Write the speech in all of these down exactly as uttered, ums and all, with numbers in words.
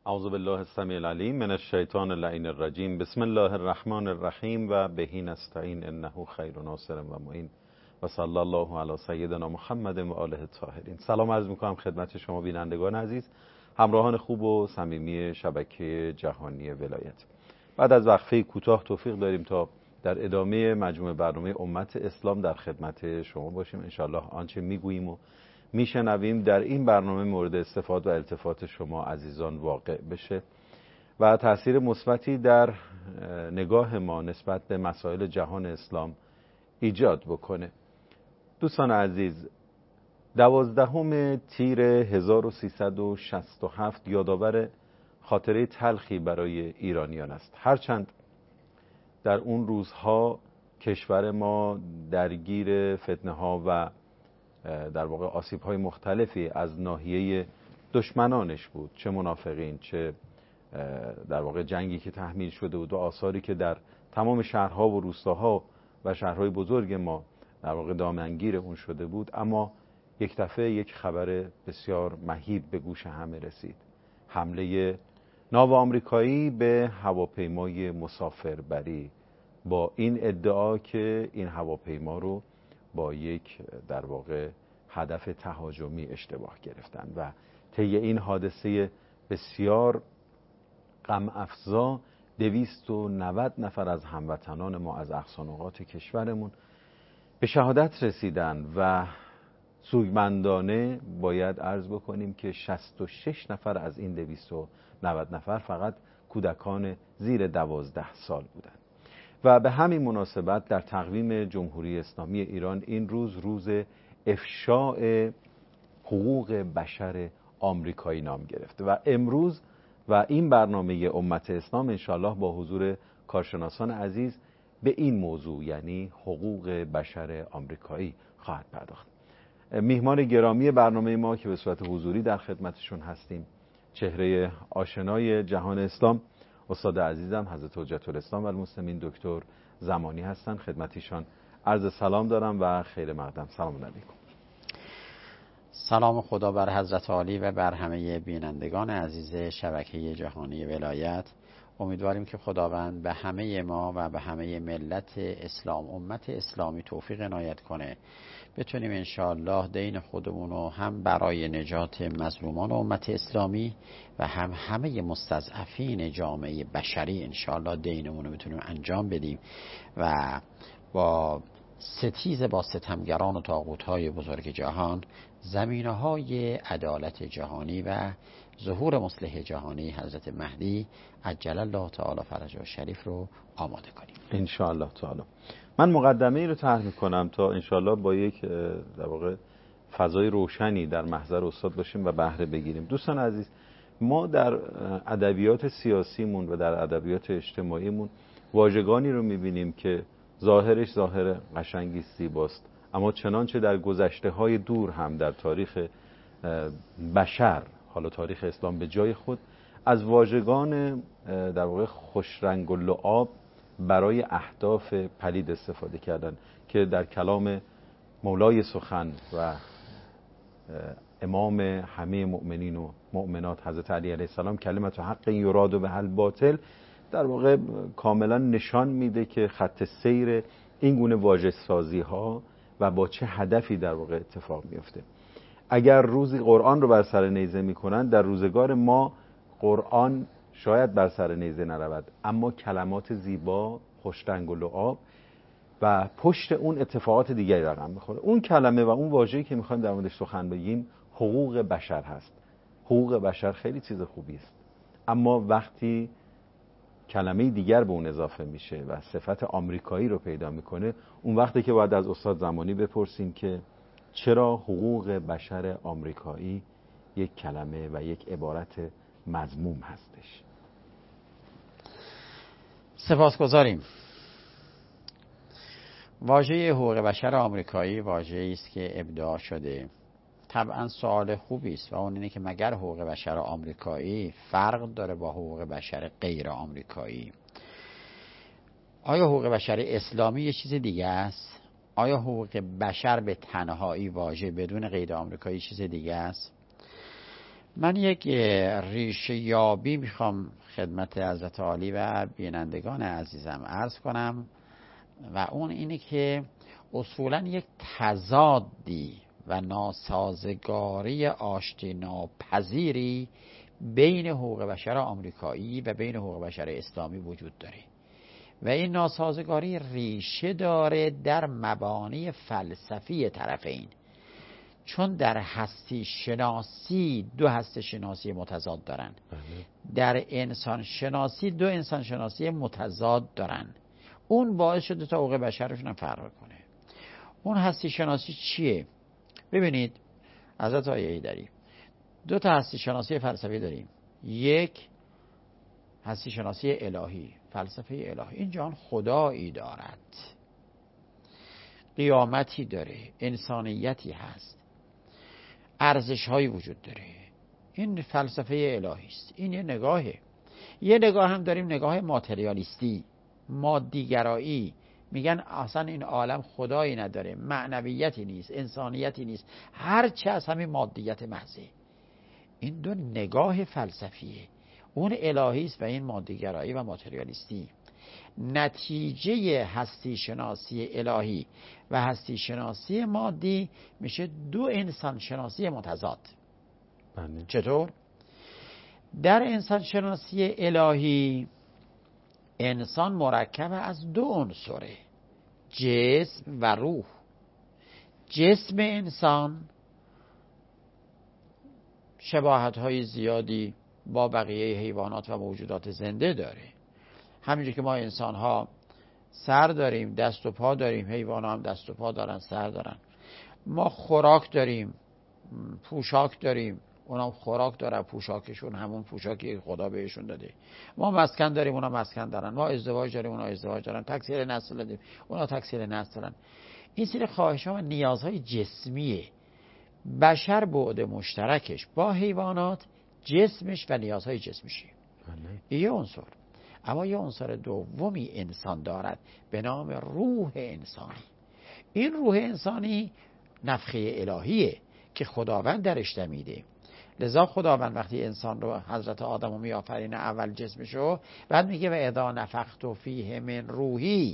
اعوذ بالله السمیع العلیم من الشیطان اللعین الرجیم. بسم الله الرحمن الرحیم و بهی نستعین انه خیر ناصر و معین و صلی الله علی سیدنا محمد و آله الطاهرین. سلام عرض میکنم خدمت شما بینندگان عزیز، همراهان خوب و صمیمی شبکه جهانی ولایت. بعد از وقفه کوتاه توفیق داریم تا در ادامه مجموعه برنامه امت اسلام در خدمت شما باشیم. انشاءالله آنچه میگوییم و میشنویم در این برنامه مورد استفاده و التفات شما عزیزان واقع بشه و تأثیر مثبتی در نگاه ما نسبت به مسائل جهان اسلام ایجاد بکنه. دوستان عزیز، دوازدهم تیر هزار و سیصد و شصت و هفت یادآور خاطره تلخی برای ایرانیان است. هرچند در اون روزها کشور ما درگیر فتنه ها و در واقع آسیب های مختلفی از ناحیه دشمنانش بود، چه منافقین چه در واقع جنگی که تحمیل شده بود و آثاری که در تمام شهرها و روستاها و شهرهای بزرگ ما در واقع دامنگیر اون شده بود. اما یک دفعه یک خبر بسیار مهیب به گوش همه رسید: حمله ناو آمریکایی به هواپیمای مسافربری، با این ادعا که این هواپیما رو با یک در واقع هدف تهاجمی اشتباه گرفتن و طی این حادثه بسیار غم افزا دویست و نود نفر از هموطنان ما از اقصا نقاط کشورمون به شهادت رسیدن و سوگمندانه باید عرض بکنیم که شصت و شش نفر از این دویست و نود نفر فقط کودکان زیر دوازده سال بودند. و به همین مناسبت در تقویم جمهوری اسلامی ایران این روز روز افشاء حقوق بشر آمریکایی نام گرفته و امروز و این برنامه امت اسلام انشاءالله با حضور کارشناسان عزیز به این موضوع، یعنی حقوق بشر آمریکایی خواهد پرداخت. میهمان گرامی برنامه ما که به صورت حضوری در خدمتشون هستیم، چهره آشنای جهان اسلام، استاد عزیزم حضرت حجت الاسلام و المسلمین دکتر زمانی هستند. خدمتیشان عرض سلام دارم و خیر مقدم. سلام علیکم. سلام خدا بر حضرت عالی و بر همه بینندگان عزیز شبکه جهانی ولایت. امیدواریم که خداوند به همه ما و به همه ملت اسلام، امت اسلامی توفیق عنایت کنه، بتونیم انشاءالله دین خودمون رو هم برای نجات مظلومان امت اسلامی و هم همه مستضعفین جامعه بشری انشاءالله دینمون رو بتونیم انجام بدیم و با ستیز با ستمگران و طاغوت‌های بزرگ جهان زمینه‌های عدالت جهانی و ظهور مصلح جهانی حضرت مهدی عجل الله تعالی فرجه شریف رو آماده کنیم ان شاء الله تعالی. من مقدمه ای رو طرح می‌کنم تا ان شاء الله با یک در واقع فضای روشنی در محضر استاد باشیم و بهره بگیریم. دوستان عزیز، ما در ادبیات سیاسیمون و در ادبیات اجتماعیمون واژگانی رو می‌بینیم که ظاهرش ظاهر قشنگی زیباست، اما چنانچه در گذشته‌های دور هم در تاریخ بشر، حالا تاریخ اسلام به جای خود، از واژگان در واقع خوش رنگ و لعاب برای اهداف پلید استفاده کردن که در کلام مولای سخن و امام همه مؤمنین و مؤمنات حضرت علی علیه السلام کلمت حق یراد به حل باطل در واقع کاملا نشان میده که خط سیر این گونه واژه سازی ها و با چه هدفی در واقع اتفاق میفته. اگر روزی قرآن رو بر سر نیزه میکنن، در روزگار ما قرآن شاید بر سر نیزه نرود، اما کلمات زیبا، خوش رنگ و لعاب و پشت اون اتفاقات دیگری رقم میخوره. اون کلمه و اون واژه‌ای که میخوایم در موردش سخن بگیم حقوق بشر هست. حقوق بشر خیلی چیز خوبی است، اما وقتی کلمه دیگر به اون اضافه میشه و صفت آمریکایی رو پیدا میکنه، اون وقتی که باید از استاد زمانی بپرسیم که چرا حقوق بشر آمریکایی یک کلمه و یک عبارت مذموم هستش. سپاسگزاریم. واژه حقوق بشر آمریکایی واژه‌ای است که ابداع شده. طبعا سوال خوبی است و اون اینه که مگر حقوق بشر آمریکایی فرق داره با حقوق بشر غیر آمریکایی؟ آیا حقوق بشر اسلامی یه چیز دیگه است؟ آیا حقوق بشر به تنهایی واژه بدون غیر آمریکایی چیز دیگه است؟ من یک ریشه یابی میخوام خدمت حضرت عالی و بینندگان عزیزم عرض کنم و اون اینه که اصولاً یک تضادی و ناسازگاری آشتی ناپذیری بین حقوق بشر آمریکایی و بین حقوق بشر اسلامی وجود داره و این ناسازگاری ریشه داره در مبانی فلسفی طرفین، چون در هستی شناسی دو هستی شناسی متضاد دارن، در انسان شناسی دو انسان شناسی متضاد دارن. اون باعث شده تا حقوق بشرشون هم فرق کنه. اون هستی شناسی چیه؟ ببینید حضرت آیه ایدری دو تا هستی شناسی فلسفی داریم. یک هستی شناسی الهی، فلسفه الهی. این جهان خدایی دارد، قیامتی داره، انسانیتی هست، ارزش هایی وجود داره. این فلسفه الهی است. این یه نگاهه. یه نگاه هم داریم، نگاه ماتریالیستی، مادیگرایی. میگن اصلا این عالم خدایی نداره، معنویتی نیست، انسانیتی نیست، هر چه از همین مادیت محضه. این دو نگاه فلسفیه. اون الهی است و این مادیگرایی و ماتریالیستی. نتیجه هستی شناسی الهی و هستی شناسی مادی میشه دو انسان شناسی متضاد. بله. چطور؟ در انسان شناسی الهی انسان مرکب از دو عنصره، جسم و روح. جسم انسان شباهت‌های زیادی با بقیه حیوانات و موجودات زنده داره. همینجور که ما انسان ها سر داریم، دست و پا داریم، حیوان ها هم دست و پا دارن، سر دارن. ما خوراک داریم، پوشاک داریم، اونا خوراک دارن، پوشاکشون همون پوشاکی خدا بهشون داده. ما مسکن داریم، اونا مسکن دارن. ما ازدواج داریم، اونا ازدواج دارن. تکثیر نسل داریم، اونا تکثیر نسل دارن. این سری خواهش‌ها و نیازهای جسمیه. بشر بعد مشترکش با حیوانات جسمش و نیازهای جسمیشه. یه عنصر. اما یه عنصر دومی انسان دارد به نام روح انسانی. این روح انسانی نفخه الهیه که خداوند درش دمیده. لذا خداوند وقتی انسان رو، حضرت آدم رو میآفرینه، اول جسمشو، بعد میگه و اذا نفخت فیه من روحی،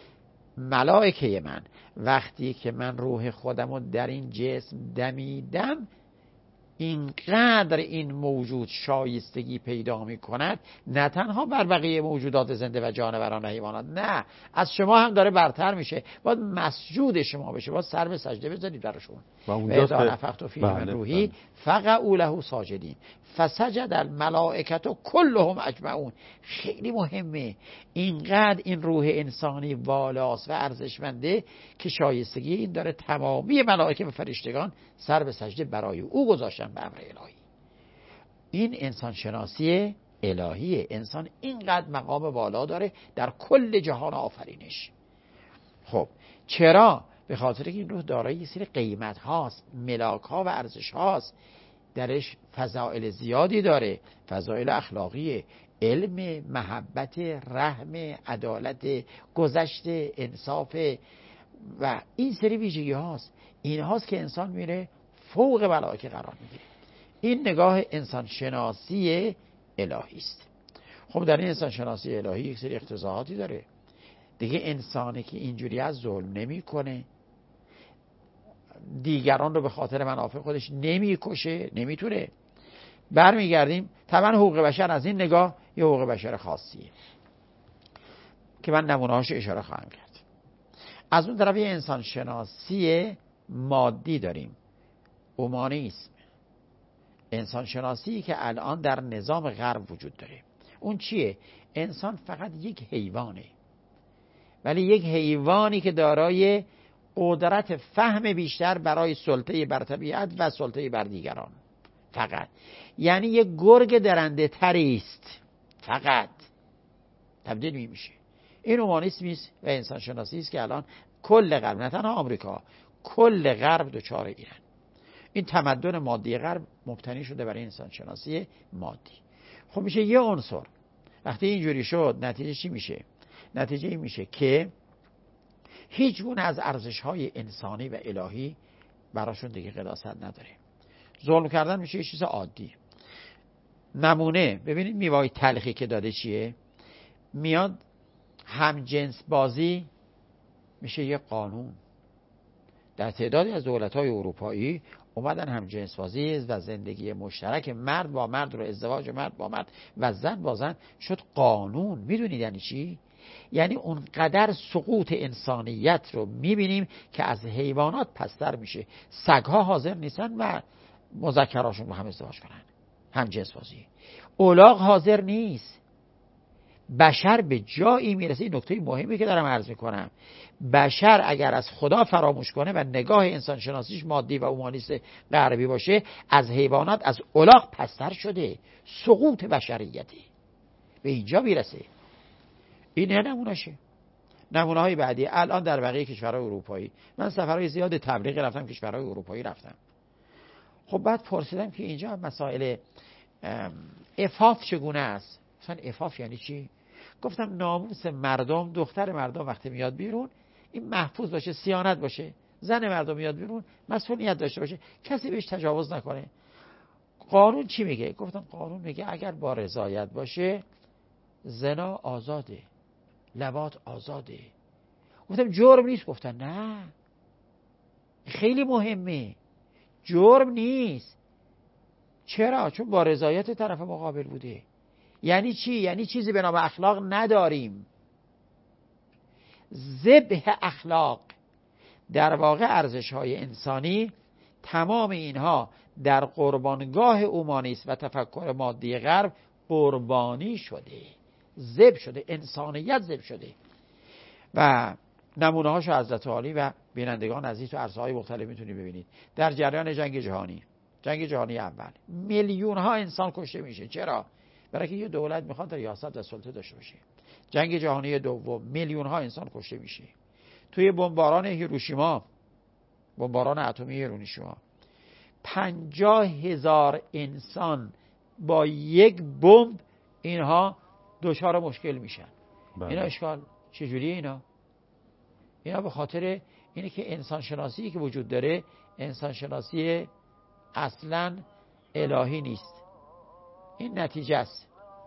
ملائکه من، وقتی که من روح خودم رو در این جسم دمیدم، اینقدر این موجود شایستگی پیدا می کند، نه تنها بر بقیه موجودات زنده و جانوران و حیوانات، نه، از شما هم داره برتر میشه. باید مسجود شما بشه، باید سر به سجده بذارید براشون. و اذا نفخت فیه من روحی فقعوا له ساجدین فسجد الملائکه کلهم اجمعون. خیلی مهمه. اینقدر این روح انسانی والاست و ارزشمنده که شایستگی این داره تمامی ملائکه و فرشتگان سر به سجده برای او گذاشتن به امر الهی. این انسان شناسی الهیه. انسان اینقدر مقام بالا داره در کل جهان آفرینش. خب چرا؟ به خاطر که این روح دارای یه سری قیمت هاست، ملاک ها و ارزش هاست، درش فضائل زیادی داره، فضائل اخلاقی، علم، محبت، رحم، عدالت، گذشت، انصاف و این سری ویژگی هاست. این هاست که انسان میره فوق ملائکه قرار میگیره. این نگاه انسان شناسی الهی است. خب در این انسان شناسی الهی یک سری اقتضاعاتی داره دیگه. انسانی که اینجوری از ظلم نمی کنه، دیگران رو به خاطر منافع خودش نمی کشه، نمیتونه. برمیگردیم طبعا حقوق بشر از این نگاه یه حقوق بشر خاصیه که من نمونه‌هاش اشاره خواهم کرد. از اون طرف یه انسان شناسی مادی داریم، اومانیسم، انسان شناسی که الان در نظام غرب وجود داره. اون چیه؟ انسان فقط یک حیوانه، ولی یک حیوانی که دارای قدرت فهم بیشتر برای سلطه بر طبیعت و سلطه بر دیگران. فقط یعنی یک گرگ درنده تری است، فقط تبدیل میشه. این اومانیسمی است و انسان شناسی است که الان کل غرب، نه تنها آمریکا، کل غرب دچار ایران. این تمدن مادی غرب مبتنی شده برای انسان شناسی مادی. خب میشه یه عنصر. وقتی اینجوری شد نتیجه چی میشه؟ نتیجه این میشه که هیچ گونه از ارزش‌های انسانی و الهی براشون دیگه قداست نداره. ظلم کردن میشه یه چیز عادی. نمونه ببینید میوه‌های تلخی که داده چیه؟ میاد هم جنس بازی میشه یه قانون. در تعدادی از دولت‌های اروپایی اومدن هم جنس بازی و زندگی مشترک مرد با مرد رو، ازدواج مرد با مرد و زن با زن شد قانون. میدونید یعنی چی؟ یعنی اونقدر سقوط انسانیت رو میبینیم که از حیوانات پستر میشه. سگ‌ها حاضر نیستن و مذکراشون با هم ازدواج کنن، هم جنس بازی. الاغ حاضر نیست. بشر به جایی میرسه، این نکته مهمی که دارم عرض میکنم، بشر اگر از خدا فراموش کنه و نگاه انسان شناسیش مادی و اومانیست غربی باشه، از حیوانات، از الاغ پستر شده. سقوط بشریتی به اینجا میرسه. این نمونهشه. نمونه های بعدی الان در بقیه کشورهای اروپایی، من سفرهای زیاد تبلیغ رفتم، کشورهای اروپایی رفتم. خب بعد پرسیدم که اینجا مسائل عفاف چگونه است؟ مثلا عفاف یعنی چی؟ گفتم ناموس مردم، دختر مردم وقتی میاد بیرون این محفوظ باشه، صیانت باشه. زن مردم میاد بیرون مسئولیت داشته باشه، کسی بهش تجاوز نکنه. قانون چی میگه؟ گفتم قانون میگه اگر با رضایت باشه زنا آزاده، لواط آزاده. گفتم جرم نیست؟ گفتن نه، خیلی مهمه، جرم نیست. چرا؟ چون با رضایت طرف مقابل بوده. یعنی چی؟ یعنی چیزی به نام اخلاق نداریم. ذبح اخلاق، در واقع ارزش‌های انسانی، تمام اینها در قربانگاه اومانیسم و تفکر مادی غرب قربانی شده، ذبح شده، انسانیت ذبح شده. و نمونه هاشو حضرت عالی و بینندگان عزیز تو عرصه‌های مختلف میتونید ببینید. در جریان جنگ جهانی، جنگ جهانی اول، میلیون ها انسان کشته میشه. چرا؟ برای که یه دولت میخواد ریاست و سلطه داشته باشه. جنگ جهانی دوم، میلیون ها انسان کشته میشه. توی بمباران هیروشیما، بمباران اتمی هیروشیما، پنجاه هزار انسان با یک بمب اینها دچار مشکل میشن. بله. اینا اشکال چجوریه اینا؟ اینا به خاطر اینه که انسان شناسی که وجود داره انسان شناسی اصلا الهی نیست. این نتیجه است.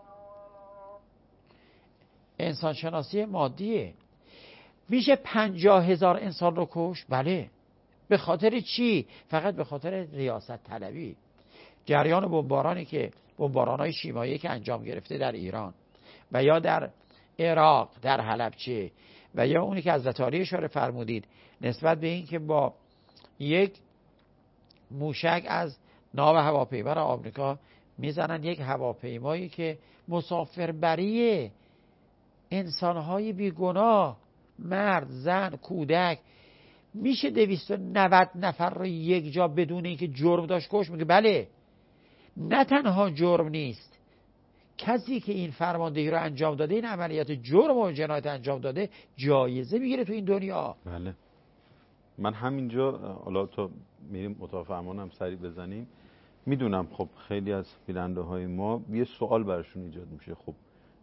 انسان شناسی مادیه. میشه پنجاه هزار انسان رو کشت؟ بله. به خاطر چی؟ فقط به خاطر ریاست طلبی. جریان بمبارانی که بمباران‌های شیمیایی که انجام گرفته در ایران و یا در عراق، در حلبچه، و یا اونی که حضرت عالی اشاره فرمودید نسبت به این که با یک موشک از ناو هواپیما آمریکا میزنن یک هواپیمایی که مسافربریه، انسانهای بیگناه، مرد، زن، کودک، میشه دویست و نود نفر رو یک جا بدون اینکه جرم داشت کش؟ میگه بله. نه تنها جرم نیست، کسی که این فرماندهی رو انجام داده، این عملیات جرم و جنایت انجام داده، جایزه میگیره تو این دنیا. بله. من همینجا حالا تو میریم اتاق فرمانم سریع بزنیم، میدونم خب خیلی از بیننده های ما یه سوال براشون ایجاد میشه. خب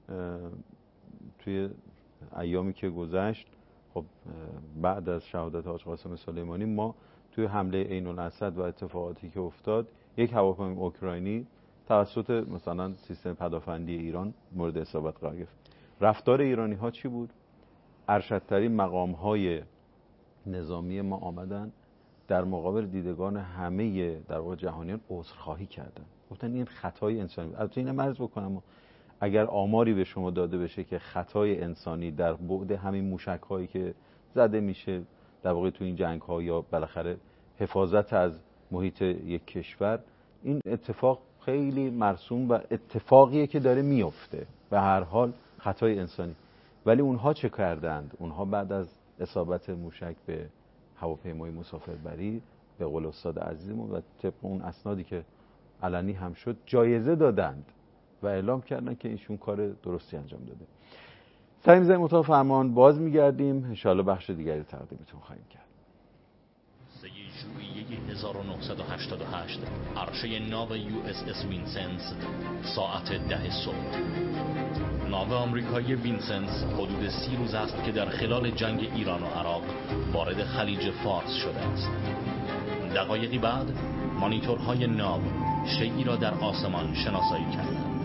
توی ایامی که گذشت، خب بعد از شهادت حاج قاسم سلیمانی، ما توی حمله عین الاسد و اتفاقاتی که افتاد، یک هواپیمای اوکراینی توسط مثلا سیستم پدافندی ایران مورد اصابت قرار گرفت. رفتار ایرانی ها چی بود؟ ارشدترین مقام های نظامی ما آمدن در مقابل دیدگان همه در واقع جهانیان عذرخواهی کردن، گفتن این خطای انسانی. البته اینم عرض بکنم اگر آماری به شما داده بشه که خطای انسانی در بعد همین موشک هایی که زده میشه در واقع تو این جنگ ها یا بالاخره حفاظت از محیط یک کشور، این اتفاق خیلی مرسوم و اتفاقیه که داره میفته، به هر حال خطای انسانی. ولی اونها چه کردند؟ اونها بعد از اصابت موشک به هواپیمای مسافربری به قول استاد عزیزمون و طبق اون اسنادی که علنی هم شد جایزه دادند و اعلام کردن که ایشون کار درستی انجام داده. سعی می‌کنیم اتاق فرمان باز می‌گردیم، ان شاءالله بخش دیگری تقدیمتون خواهیم کرد. ژوئیه هزار و نهصد و هشتاد و هشت، عرشه ناو یو اس اس وینسنس، ساعت ده صبح. ناو آمریکایی وینسنس حدود سی روز است که در خلال جنگ ایران و عراق وارد خلیج فارس شده است. دقایقی بعد مانیتورهای ناو شیئی را در آسمان شناسایی کردند.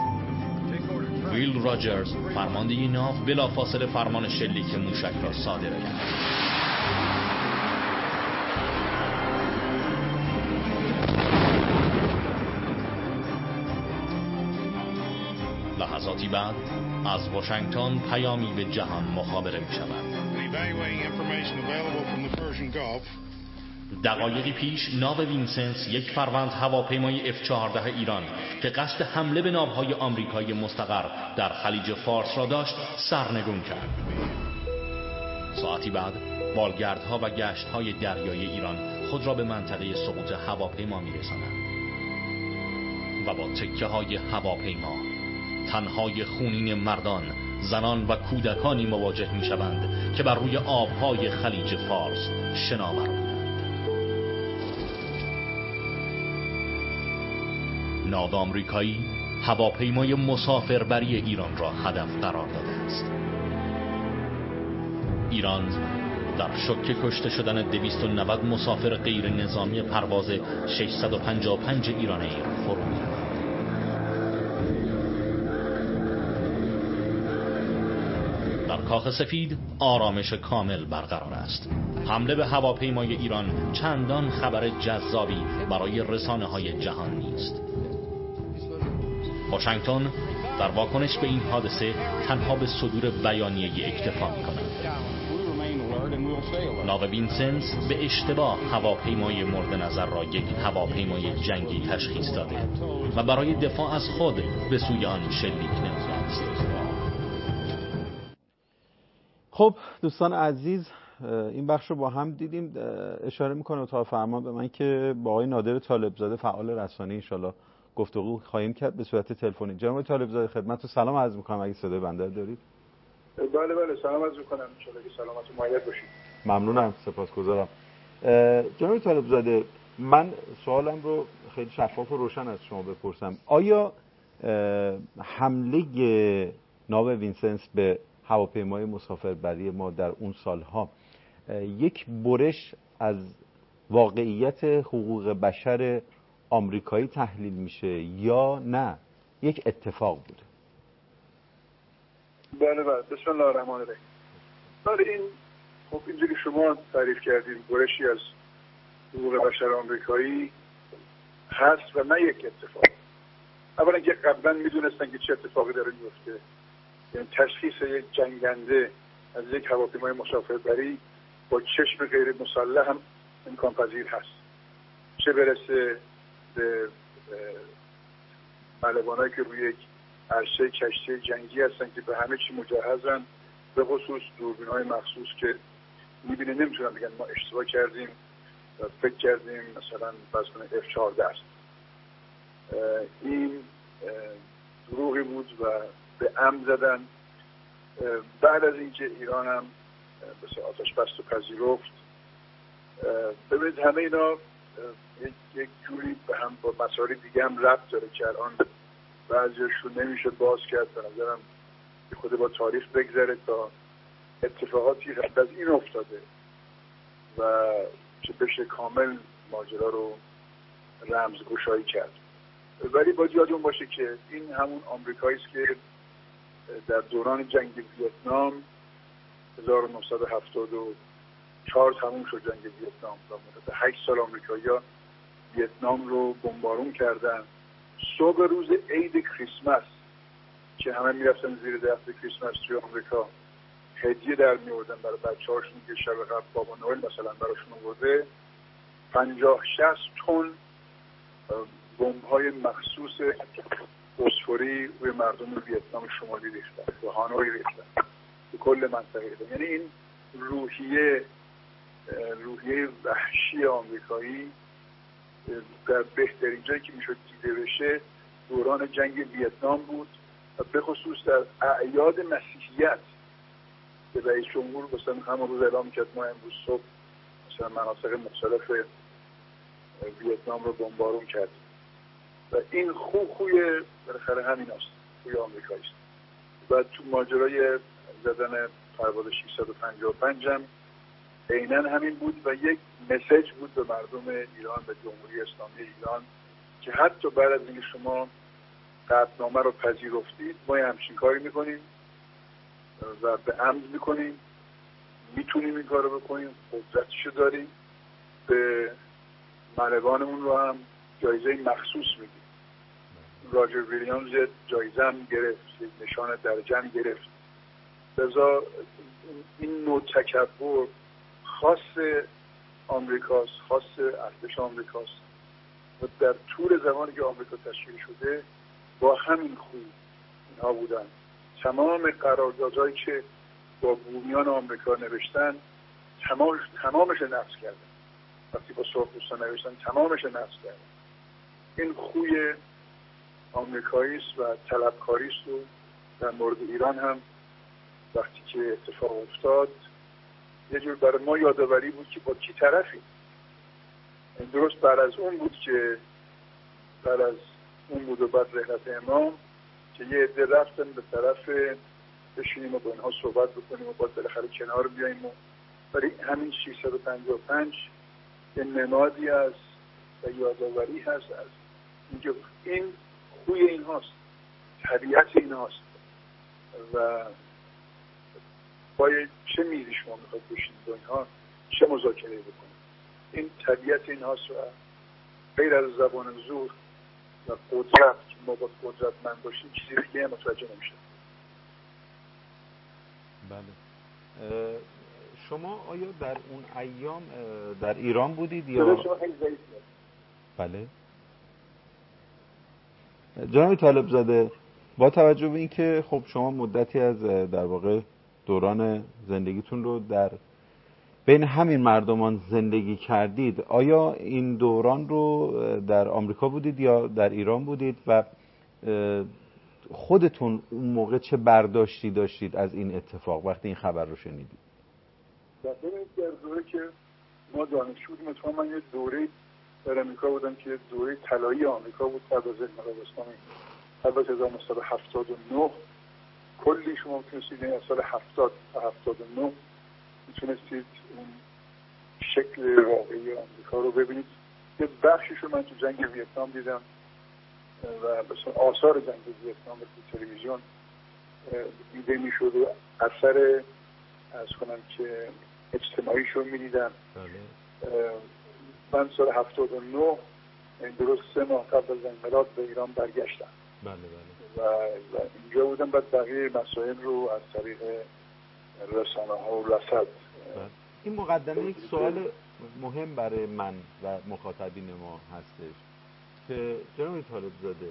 ویل راجرز فرمانده ناو بلافاصله فرمان شلیک موشک را صادر کرد. لحظاتی بعد از واشنگتن پیامی به جهان مخابره می شود. دقایقی پیش ناو وینسنس، یک فروند هواپیمای اف چهارده ایران که قصد حمله به ناوهای آمریکایی مستقر در خلیج فارس را داشت، سرنگون کرد. ساعتی بعد بالگردها و گشتهای دریایی ایران خود را به منطقه سقوط هواپیما می رسانند و با تکه های هواپیما تنهای خونین مردان، زنان و کودکانی مواجه می شوند که بر روی آبهای خلیج فارس شناور بودند. ناو آمریکایی هواپیمای مسافربری ایران را هدف قرار داده است. ایران در شوک کشته شدن دویست و نود مسافر غیر نظامی پرواز ششصد و پنجاه و پنج ایران ایر فرو می‌رود. در کاخ سفید آرامش کامل برقرار است. حمله به هواپیمای ایران چندان خبر جذابی برای رسانه‌های جهان نیست. واشنگتن در واکنش به این حادثه تنها به صدور بیانیه‌ای اکتفا می‌کند. ناو وینسنس به اشتباه هواپیمای مورد نظر را یک هواپیمای جنگی تشخیص داده و برای دفاع از خود به سوی آن شلیک نموده است. خب دوستان عزیز، این بخش رو با هم دیدیم. اشاره میکنه اتاق فرمان به من که با آقای نادر طالبزاده فعال رسانه‌ای ان شاءالله گفتگو خواهیم کرد به صورت تلفنی. جناب طالبزاده خدمتتون سلام عرض میکنم اگه صدای بنده دارید. بله بله سلام عرض میکنم، ان شاءالله که سلامت و مؤید باشید. ممنونم، سپاسگزارم. جناب طالبزاده، من سوالم رو خیلی شفاف و روشن از شما بپرسم. آیا حمله ناو وینسنس به هواپیمای مسافربری ما در اون سالها یک برش از واقعیت حقوق بشر آمریکایی تحلیل میشه یا نه یک اتفاق بوده؟ بله بله بسم الله الرحمن الرحیم. بله این خب اینجوری شما تعریف کردید برشی از حقوق بشر آمریکایی هست و نه یک اتفاق. اولا که قبلا میدونستن که چه اتفاقی داره میفته، یعنی تشخیص یک جنگنده از یک هواپیمای مسافربری با چشم غیر مسلح هم امکان پذیر هست، چه برسه به ملوانایی که روی یک عرصه کشتی جنگی هستن که به همه چی مجهزن، به خصوص دوربین‌های مخصوص که میبینه نمیتونن بگن ما اشتباه کردیم و فکر کردیم مثلا بس کنه اف چهارده است. این دروغی بود و به عمد زدن. بعد از اینکه ایران هم بسیار آتش بست و پذیرفت، ببینید همه اینا یک, یک جوری به هم با مسائل دیگه هم ربط داره که الان بعضیشون نمیشه باز کرد. به نظرم خود با تاریخ بگذره تا اتفاقاتی قبل از این افتاده و چه بشه کامل ماجرا رو رمزگشایی کرد. ولی باید یادمون باشه که این همون آمریکایی است که در دوران جنگ ویتنام هزار و نهصد و هفتاد و چهار تموم شد جنگ ویتنام و مدت هشت سال آمریکایی‌ها ویتنام رو بمبارون کردن. صبح روز عید کریسمس که همه میرفتن زیر درخت کریسمس توی آمریکا هدیه در میوردن برای بچه‌هاشون که شب قبل بابا نوئل مثلا براشون آورده، پنجاه شصت تن بمب‌های مخصوص فسفوری روی مردم ویتنام شمالی ریختن، به هانوی ریختن، به کل منطقه. یعنی این روحیه روحیه وحشی آمریکایی در بهترین جایی که میشد دیده بشه دوران جنگ ویتنام بود و به خصوص در اعیاد مسیحیت که رئیس جمهور مثلا همون روز اعلام کرد ما امروز صبح مثلا مناطق مختلف ویتنام رو بمبارون کرد. و این خو خوی بالاخره همین است، خوی آمریکایی است. و تو ماجرای زدن پرواز ششصد و پنجاه و پنج هم عیناً همین بود و یک مسیج بود به مردم ایران، به جمهوری اسلامی ایران که حتی بعد از اینکه شما قطعنامه رو پذیرفتید ما یه همچین کاری میکنیم و به عمد میکنیم، میتونیم این کار رو بکنیم، قدرتشو داریم، به ملوانمون رو هم جایزه مخصوص میدیم. راجر ویلیامز جایزه هم گرفت، نشان درجه هم گرفت. لذا این نوع تکبر خاص آمریکاست، خاص ارتش آمریکاست و در طول زمانی که آمریکا تشکیل شده با همین خوی اینها بودن. تمام قراردادهایی که با بومیان آمریکا نوشتن تمامش تمامش نقض کردن. وقتی با سرخپوستان نوشتن تمامش نقض کردن. این خوی آمریکایی است و طلبکاری است و در مورد ایران هم وقتی که اتفاق افتاد یه جور برای ما یادآوری بود که با کی طرفی. درست بعد از اون بود که بعد از اون بود و بعد رحلت امام که یه عده رفتن به طرف بشینیم و با اینها صحبت بکنیم و باید بالاخره کنار بیاییم و برای همین ششصد و پنجاه و پنج یه نمادی از و یادآوری هست از اینکه این خوی این هاست، طبیعت این هاست و باید چه میزی شما میخواد بشینید با اینها چه مذاکره بکنید. این طبیعت این هاست و غیر از زبان زور و قدرت که ما با قدرت من باشیم چیزی دیگه متوجه نمیشه. بله. شما آیا در اون ایام در ایران بودید یا؟ بله. جناب طالب زاده، با توجه به اینکه خب شما مدتی از در واقع دوران زندگیتون رو در بین همین مردمان زندگی کردید، آیا این دوران رو در آمریکا بودید یا در ایران بودید و خودتون اون موقع چه برداشتی داشتید از این اتفاق وقتی این خبر رو شنیدید؟ در دوره که ما دانشجو بودیم اتفاقا من یه دوره در آمریکا بودم که دوره طلایی آمریکا بود بعد از انقلاب اسلامی بعد از هزار و نهصد و هفتاد و نه کلی شما میتونستید از سال هفتاد تا هفتاد و نه میتونستید اون شکل واقعی آمریکا رو ببینید. یه بخشش رو من تو جنگ ویتنام دیدم و مثلا آثار جنگ ویتنام تو تلویزیون دیده میشد و اثر از کنم که اجتماعیش رو میدیدم. من سال هفتاد و نه درست سه ماه قبل از انقلاب به ایران برگشتم. بله بله. و, و اینجا بودم بعد بقیه مسائل رو از طریق رسانه ها و رصد. این مقدمه یک سوال مهم برای من و مخاطبین ما هستش که جناب طالب زاده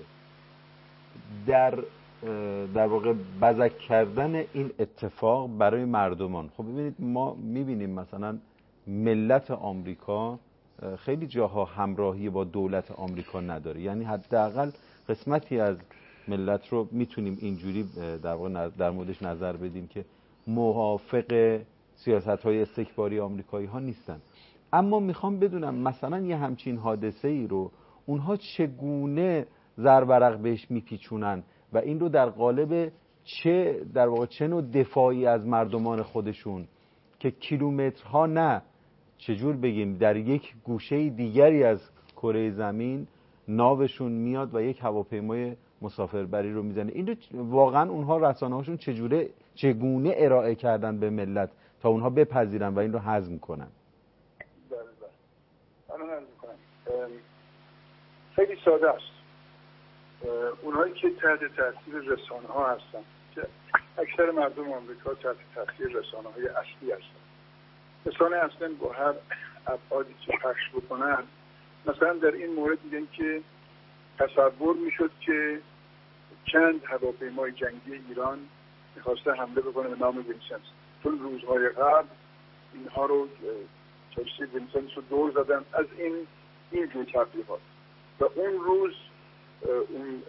در در واقع بزک کردن این اتفاق برای مردمان، خب ببینید ما میبینیم مثلا ملت آمریکا خیلی جاها همراهی با دولت آمریکا نداره، یعنی حداقل قسمتی از ملت رو میتونیم اینجوری در واقع در موردش نظر بدیم که موافق سیاست‌های استکباری آمریکایی ها نیستن. اما میخوام بدونم مثلا یه همچین حادثه ای رو اونها چگونه زربرق بهش میپیچونن و این رو در قالب چه در واقع چه نوع دفاعی از مردمان خودشون که کیلومترها نه چجور بگیم در یک گوشه دیگری از کره زمین ناوشون میاد و یک هواپیمای مسافربری رو میزنه. این رو واقعا اونها رسانه‌هاشون چجوره چگونه ارائه کردن به ملت تا اونها بپذیرن و این رو هضم کنن؟ بله بله. الان عرض می‌کنم. خیلی ساده است. اونهایی که تحت تاثیر رسانه‌ها هستن که اکثر مردم آمریکا تحت تاثیر رسانه‌های اصلی هستن. رسانه اصلا با هر ابعادی که پخش بکنن، مثلا در این مورد دیدن که تصور میشد که چند هواپیمای جنگی ایران میخواسته حمله بکنه به نام وینسنت. چون روزهای قبل اینها رو چرسی وینسنت رو دور زدن از این این جور تبلیغات و اون روز اون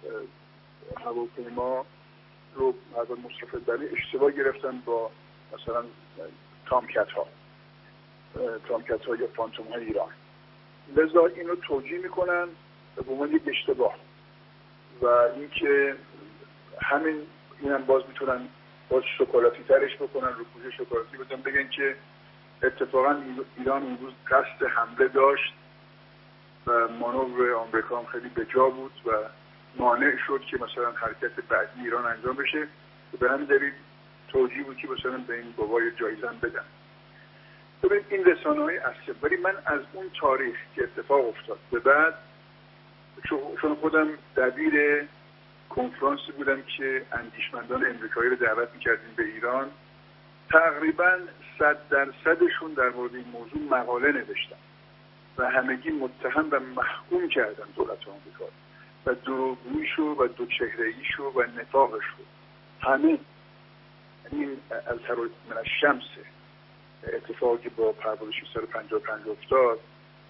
هواپیما رو مردم مسافربری اشتباه گرفتن با مثلا تامکت ها تامکت ها یا فانتوم های ایران. لذا این رو توجیه میکنن به عنوان یک اشتباه و اینکه همین اینم باز میتونن باز شکلاتی ترش بکنن، رو پوش شکلاتی بدن، بگن که اتفاقا ایران اون روز قصد حمله داشت و مانور آمریکا هم خیلی بجا بود و مانع شد که مثلا حرکت بعدی ایران انجام بشه و به همین دلیل توجیه بود که مثلا به این بابای جایزه بدن. ببینید این رسانه‌های اصلی، ولی من از اون تاریخ که اتفاق افتاد به بعد، چون خودم دبیر کنفرانسی بودم که اندیشمندان امریکایی رو دعوت می‌کردیم به ایران، تقریباً صد درصدشون در مورد این موضوع مقاله نوشتن و همگی متهم و محکوم کردن دولت آمریکا و دروغگوییشو و دوچهره‌ایشو و نفاقشو. همه این الترویت من الشمس اتفاقی با پرواز ششصد و پنجاه و پنج افتاد،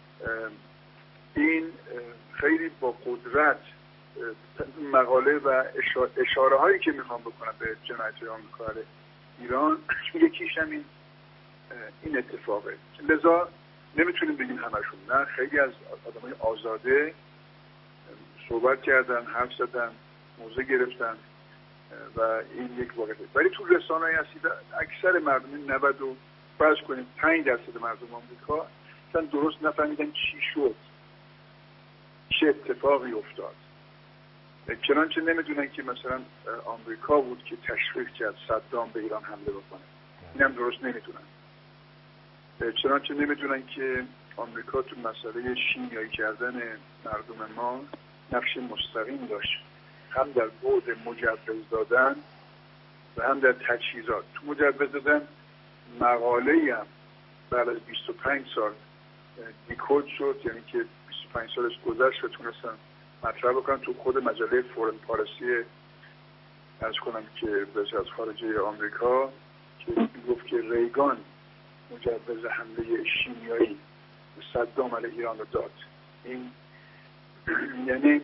این خیلی با قدرت مقاله و اشاره هایی که میخوام بکنم به جنایت آمریکا علیه ایران، یکیش هم این این اتفاقه. لذا نمیتونیم بگیم همشون، نه، خیلی از آدمای آزاده صحبت کردن، حرف زدن، موضع گرفتن و این یک واقعه. ولی تو رسانه‌های اصلی اکثر مردم نود و فرض کنیم پنج درصد مردم آمریکا اصلا درست نفهمیدن چی شد، چه اتفاقی افتاد. چنانچه نمیدونن که مثلا آمریکا بود که تشویق کرد صدام به ایران حمله بکنه، اینم درست نمیدونن. چنانچه نمیدونن که آمریکا تو مسئله شیمیایی کردن مردم ما نقش مستقیم داشت، هم در بعد مجوز دادن و هم در تجهیزات. تو مجوز دادن مقاله‌ای هم بعد از بیست و پنج سال دیکود شد، یعنی که بیست و پنج سالش گذشت و تونستن مطرح بکنن تو خود مجله فورن پالیسی، از کنم که وزارت خارجه آمریکا، که گفت که ریگان مجوز حمله شیمیایی به صدام علیه ایران رو داد. این یعنی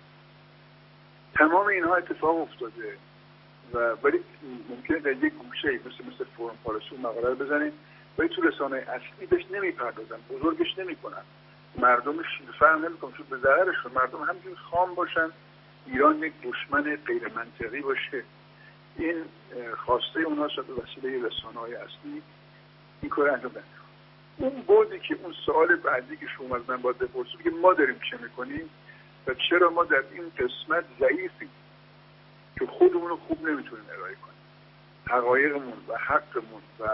تمام اینها اتفاق افتاده و ولی ممکنه در یک گوشه مثل مثل فورن پالیسی مقاله رو بزنیم ولی تو رسانه اصلی بهش نمیپردازن، بزرگش نمیکنن، مردمش فهم نمیکنن، چون به ضررشون. مردم همینجور خام باشن، ایران یک دشمن غیر منطقی باشه. این خواسته اونها شد به وسیله رسانه‌های اصلی این کار انجام بدن. اون بودی که اون سوال بعدی که شما از من باید بپرسید که ما داریم چه میکنیم و چرا ما در این قسمت ضعیفیم که خودمون رو خوب نمیتونیم ارائه کنیم، حقایقمون و حقمون و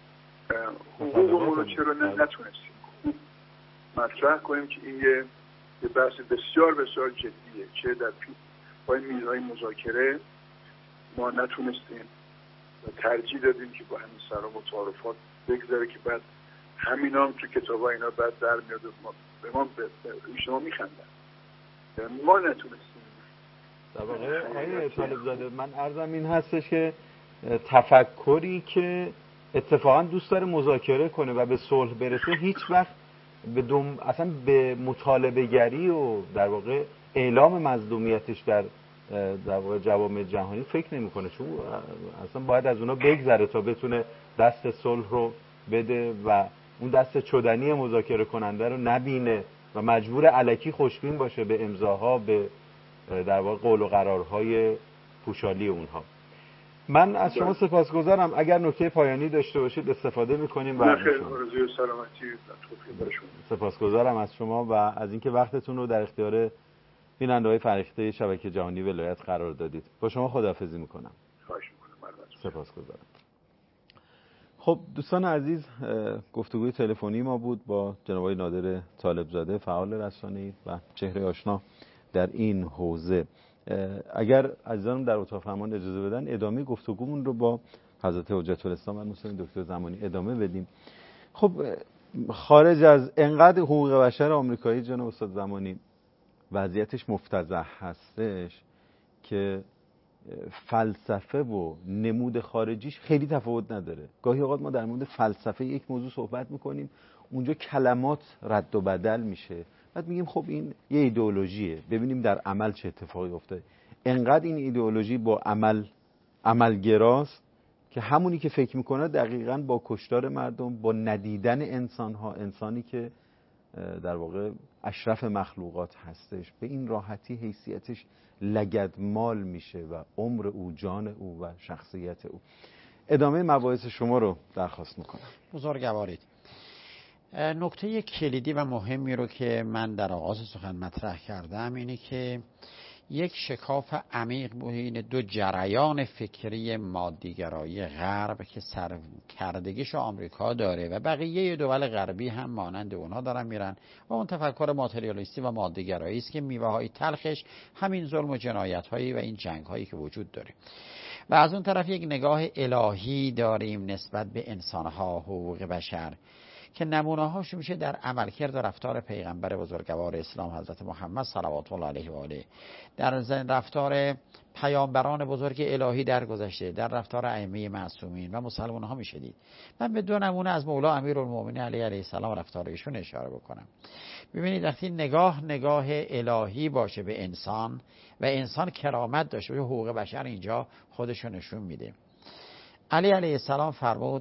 حقوقمون رو چرا نتونستیم خوب مطرح کنیم، که این یه بحث بسیار بسیار جدیه. چه در پای میزهای مذاکره ما نتونستیم و ترجیح دادیم که با همین سلام و تعارفات بگذاره که بعد همین هم تو کتاب ها اینا بعد در میاد و ما به ما به شما میخندن. ما نتونستیم. در واقع آقای طالب زاده، من عرضم این هستش که تفکری که اتفاقا دوست داره مذاکره کنه و به صلح برسه هیچ وقت به دم... اصلا به مطالبه گری و در واقع اعلام مظلومیتش در در واقع جوامع جهانی فکر نمیکنه، چون اصلا باید از اونا بگذره تا بتونه دست صلح رو بده و اون دست چدنی مذاکره کننده رو نبینه و مجبور الکی خوشبین باشه به امضاها، به در واقع قول و قرارهای پوشالی اونها. من از شما سپاسگزارم. اگر نکته پایانی داشته باشید استفاده میکنیم. نه خیر، آرزوی سلامتی برشون. سپاسگزارم از شما و از اینکه وقتتون رو در اختیار بیننده‌های فرهیخته شبکه جهانی ولایت قرار دادید. با شما خداحافظی میکنم. خواهش میکنم. سپاسگزارم. خب دوستان عزیز، گفتگوی تلفنی ما بود با جناب آقای نادر طالب زاده، فعال رسانه‌ای و چهره آشنا در این حوزه. اگر عزیزانم در اتاق فرمان اجازه بدن ادامه گفتگومون رو با حضرت حجت الاسلام و مسلم دکتر زمانی ادامه بدیم. خب خارج از انقدر حقوق بشر آمریکایی جناب استاد زمانی وضعیتش مفتضح هستش که فلسفه و نمود خارجیش خیلی تفاوت نداره. گاهی اوقات ما در مورد فلسفه یک موضوع صحبت میکنیم، اونجا کلمات رد و بدل میشه، بعد میگیم خب این یه ایدئولوژیه، ببینیم در عمل چه اتفاقی افتاده. انقدر این ایدئولوژی با عمل عملگراست که همونی که فکر میکنه دقیقاً با کشتار مردم، با ندیدن انسانها، انسانی که در واقع اشرف مخلوقات هستش، به این راحتی حیثیتش لگدمال میشه و عمر او، جان او و شخصیت او. ادامه مباحث شما رو درخواست میکنم. بزرگوارید. نکته کلیدی و مهمی رو که من در آغاز سخن مطرح کردم اینه که یک شکاف عمیق بین دو جریان فکری مادیگرایی غرب که سرکردگیش آمریکا داره و بقیه دول غربی هم مانند اونها دارن میرن و اون تفکر ماتریالیستی و مادیگرایی است که میوه های تلخش همین ظلم و جنایت هایی و این جنگ هایی که وجود داره. و از اون طرف یک نگاه الهی داریم نسبت به انسان ها، حقوق بشر، که نمونه هاش میشه در عملکرد و رفتار پیغمبر بزرگوار اسلام حضرت محمد صلوات الله علیه و آله، در رفتار پیامبران بزرگ الهی در گذشته، در رفتار ائمه معصومین و مسلمان ها میشه دید. من به دو نمونه از مولا امیرالمومنین علیه علیه السلام رفتار ایشون اشاره بکنم. ببینید وقتی نگاه نگاه الهی باشه به انسان و انسان کرامت داشته باشه، حقوق بشر اینجا خودشون نشون میده. علی علیه السلام فرمود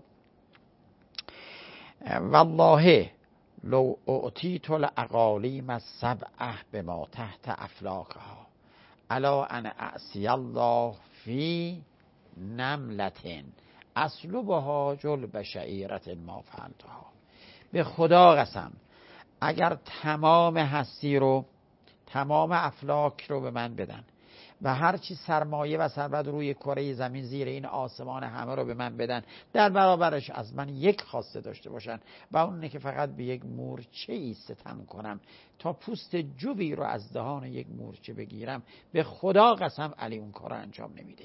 والله لو اعطیت الاقالیم السبعه بما تحت افلاکها الا ان اعصی الله فی نملة اسلبها جلب شعیرة ما فعلتها. به خدا قسم اگر تمام هستی رو، تمام افلاک رو به من بدن و هرچی سرمایه و ثروت روی کره زمین زیر این آسمان همه رو به من بدن، در برابرش از من یک خواسته داشته باشن و اون اینه که فقط به یک مورچه ای ستم کنم تا پوست جوی رو از دهان یک مورچه بگیرم، به خدا قسم علی اون کار انجام نمیده.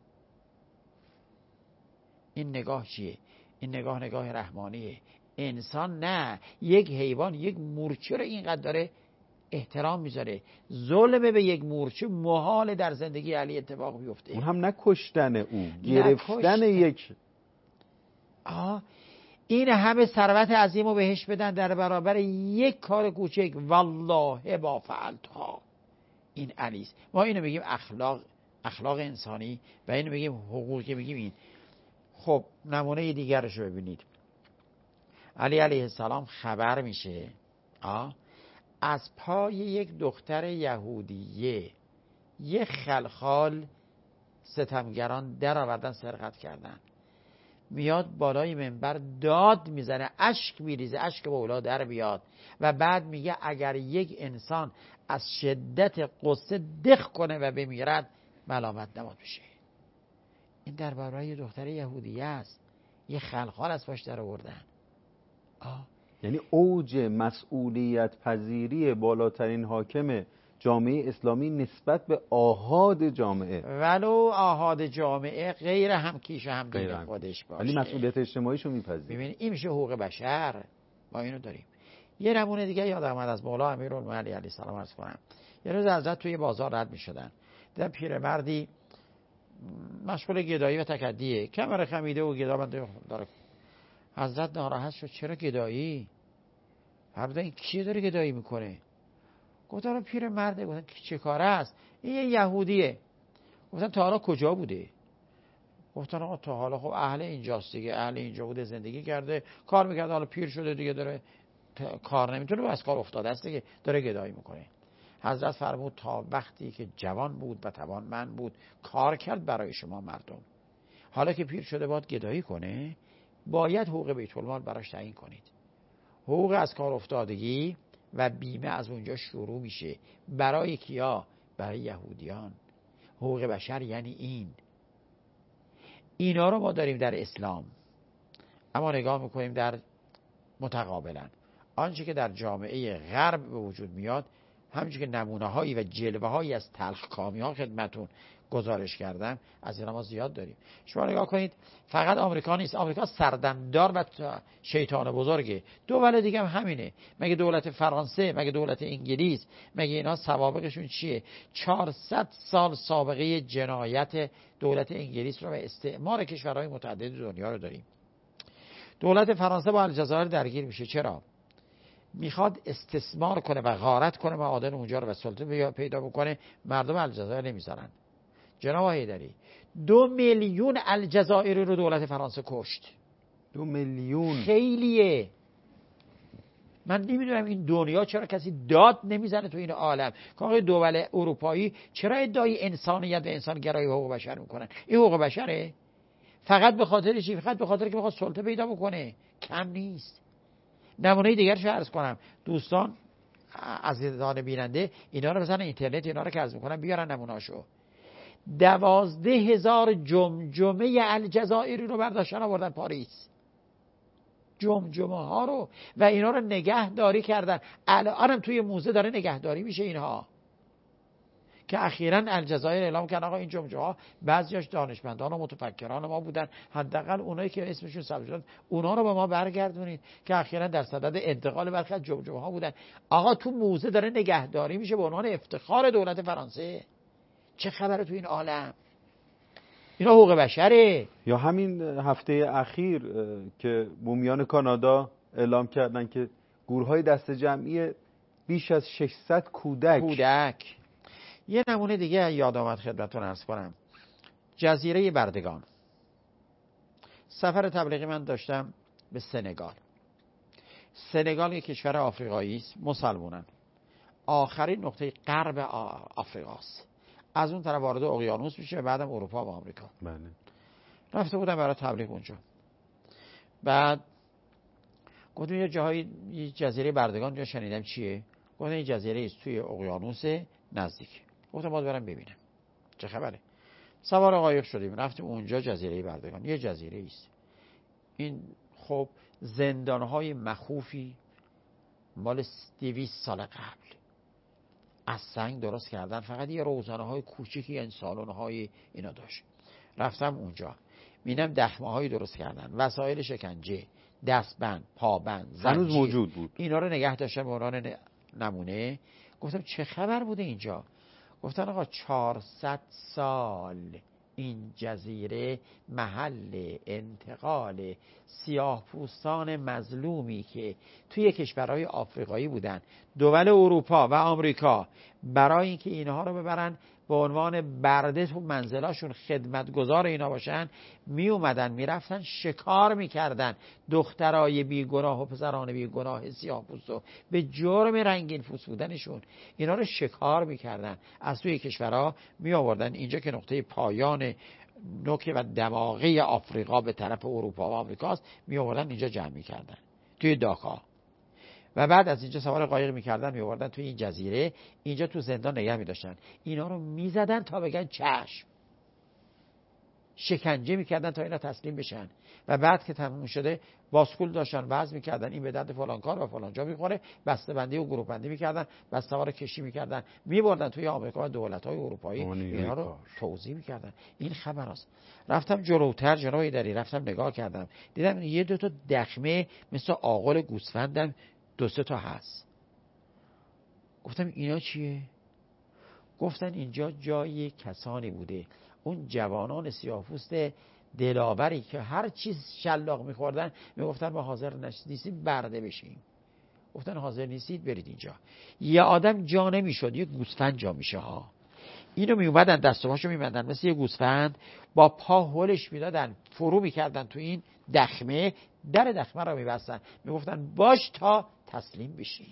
این نگاه چیه؟ این نگاه نگاه رحمانیه. انسان نه، یک حیوان یک مورچه رو اینقدر داره احترام میذاره. ظلم به یک مورچه محال در زندگی علی اتفاق بیفته. اون هم نکشتن او، گرفتن یک. آه این همه ثروت عظیم رو بهش بدن در برابر یک کار کوچک. والله با فعلتها. این علیست. ما اینو میگیم اخلاق، اخلاق انسانی و اینو میگیم حقوق که میگیم این. خب نمونه دیگرش رو ببینید. علی علیه السلام خبر میشه آه از پای یک دختر یهودیه یک خلخال ستمگران در آوردن سرقت کردن. میاد بالای منبر داد میزنه، اشک میریزه، اشک به اولا در بیاد و بعد میگه اگر یک انسان از شدت غصه دخ کنه و بمیرد ملامت نباید بشه. این در برای دختر یهودیه است، یه خلخال از پاش در آوردن. آه یعنی اوج مسئولیت پذیری بالاترین حاکم جامعه اسلامی نسبت به آحاد جامعه، ولو آحاد جامعه غیر هم کیش هم دین خودش باشه، ولی مسئولیت اجتماعیشو میپذیره. ببینید این میشه حقوق بشر. ما اینو داریم. یه نمونه دیگه یادم اومد از مولا امیرالمومنین علیه السلام عرض کنم. یه روز حضرت توی بازار رد میشدن، دیدن پیرمردی مشغول گدایی و تکدیه، کمر خمیده و گدا بنده داره. حضرت ناراحت شد، چرا گدایی؟ فرمودن این کی داره گدایی میکنه؟ گفتن پیر مرده. گفتن چه کاره است؟ این یه یهودیه. گفتن تا حالا کجا بوده؟ گفتن آقا تا حالا خب اهل اینجاست دیگه، اهل اینجا بوده، زندگی کرده، کار میکرده، حالا پیر شده دیگه داره کار نمیتونه و از کار افتاده است دیگه، داره گدایی میکنه. حضرت فرمود تا وقتی که جوان بود و توانمند بود کار کرد برای شما مردم، حالا که پیر شده باید گدایی کنه، باید حقوق بیت المال براش تعیین کنید. حقوق از کار افتادگی و بیمه از اونجا شروع میشه. برای کیا؟ برای یهودیان. حقوق بشر یعنی این. اینا رو ما داریم در اسلام، اما نگاه میکنیم در متقابلا آنچه که در جامعه غرب به وجود میاد، همچنین که نمونه هایی و جلوه هایی از تلخ کامی ها خدمتون گزارش کردم، از اینا ما زیاد داریم. شما نگاه کنید، فقط آمریکا نیست، آمریکا سردمدار و شیطان بزرگه. دول دیگه هم همینه. مگه دولت فرانسه، مگه دولت انگلیس، مگه اینا سوابقشون چیه؟ چهارصد سال سابقه جنایت دولت انگلیس رو و استعمار کشورهای متعدد دنیا رو داریم. دولت فرانسه با الجزایر درگیر میشه. چرا؟ میخواد استثمار کنه و غارت کنه معادن اونجا رو و سلطه پیدا بکنه. مردم الجزایر نمیذارن. جناب حیدری دو میلیون الجزایری رو دولت فرانسه کشت. دو میلیون خیلیه. من نمیدونم این دنیا چرا کسی داد نمیزنه تو این عالم که آقای دول اروپایی چرا ادعای انسانیت و انسانگرایی و حقوق بشر میکنن؟ این حقوق بشره؟ فقط به خاطر چی؟ فقط به خاطر که بخواد سلطه پیدا بکنه. کم نیست. نمونه دیگرش عرض کنم. دوستان عزیزان بیننده اینا رو بزنن اینترنت، اینا رو که عرض میکنم بیارن نمونه‌اشو. دوازده هزار جمجمه الجزائری رو برداشتن آوردن پاریس، جمجمه ها رو، و اینا رو نگهداری کردن. الانم توی موزه داره نگهداری میشه اینها، که اخیراً الجزایر اعلام کردن آقا این جمجمه ها بعضیاش دانشمندان و متفکران ما بودن، حداقل اونایی که اسمشون ثبت شد اونا رو به ما برگردونید، که اخیراً در صدد انتقال برخی از جمجمه ها بودن. آقا تو موزه داره نگهداری میشه به عنوان افتخار دولت فرانسه. چه خبره تو این عالم؟ اینا حقوق بشره. یا همین هفته اخیر که مومیان کانادا اعلام کردن که گورهای دست جمعی بیش از ششصد کودک کودک یه نمونه دیگه یاد آمد خدمتتون عرض کنم. جزیره بردگان. سفر تبلیغی من داشتم به سنگال. سنگال یک کشور آفریقایی است، مسلمانن. آخرین نقطه غرب آفریقاست. از اون طرف وارد اقیانوس میشه، بعدم اروپا و آمریکا. بله. رفته بودم برای تبلیغ اونجا. بعد گفتم یه جایی یه جزیره بردگان جا شنیدم چیه؟ گفتم این جزیره است توی اقیانوس نزدیک. گفتم باید برم ببینم چه خبره. سوار قایق شدیم رفتیم اونجا. جزیره بردگان یه جزیره است. این خب زندانهای مخوفی مال دویست سال قبل از سنگ درست کردن، فقط یه روزنه های کوچیکی این سالن های اینا داشت. رفتم اونجا میبینم دخمه هایی درست کردن، وسایل شکنجه، دستبند، پابند، زنجیر، هنوز موجود بود. اینا رو نگه داشتن به عنوان نمونه. گفتم چه خبر بوده اینجا؟ گفتن آقا چهارصد سال این جزیره محل انتقال سیاه پوستان مظلومی که توی کشورهای آفریقایی بودن، دول اروپا و آمریکا، برای اینکه اینها رو ببرن به عنوان برده تو منزلاشون خدمتگزار اینا باشن، می اومدن می رفتن شکار می کردن دخترای بیگناه و پسران بیگناه سیاه پوستو به جرم رنگین پوست بودنشون اینا رو شکار می کردن، از توی کشورها می آوردن اینجا که نقطه پایان نوک و دماغه آفریقا به طرف اروپا و آمریکاست، می آوردن اینجا جمع می کردن توی داکا، و بعد از اینجا سوار قایق می‌کردن می‌آوردن توی این جزیره، اینجا تو زندان نگه می‌داشتن. اینا رو می‌زدن تا بگن چشم، شکنجه می‌کردن تا اینا تسلیم بشن، و بعد که تموم شده باسکول داشتن وضع می‌کردن این به درد فلان کار و فلان جا می‌خوره، بسته‌بندی و گروه بندی می‌کردن، بعد سوار کشتی می‌کردن می‌بردن توی آمریکا و دولت‌های اروپایی اینا رو توزیع می‌کردن. این خبراست. رفتم جلوتر جناب ایدری، رفتم نگاه کردم دیدم یه دو تا دخمه مثل آغل گوسفندم دو سه تا هست. گفتم اینا چیه؟ گفتن اینجا جای کسانی بوده اون جوانان سیاه‌پوست دلاوری که هر چیز شلاق می‌خوردن میگفتن ما حاضر نیستیم برده بشیم. گفتن حاضر نیستید برید اینجا. یه آدم جا نمیشد، یه گوسفند جا میشه ها. اینو میومدن دست و پاشو میبندن مثل یه گوسفند، با پا هلش میدادن، فرو میکردن تو این دخمه، در دخمه رو میبستن، میگفتن باش تا تسلیم بشی.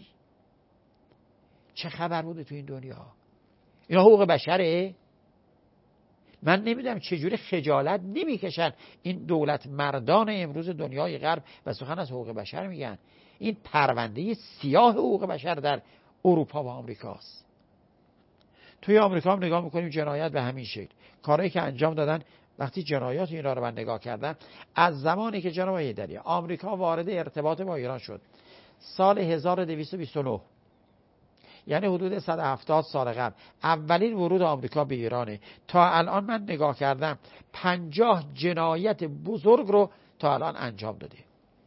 چه خبر بوده تو این دنیا؟ اینا حقوق بشره؟ من نمیدونم چجوری خجالت نمیکشن این دولت مردان امروز دنیای غرب و سخن از حقوق بشر میگن. این پرونده سیاه حقوق بشر در اروپا و آمریکاست. توی آمریکا هم نگاه میکنیم جنایت به همین شکل. کارهایی که انجام دادن وقتی جنایات اینا رو من نگاه کردم، از زمانی که جناب حیدری آمریکا وارد ارتباط با ایران شد سال هزار و دویست و بیست و نه، یعنی حدود صد و هفتاد سال قبل، اولین ورود آمریکا به ایرانه، تا الان من نگاه کردم پنجاه جنایت بزرگ رو تا الان انجام داده.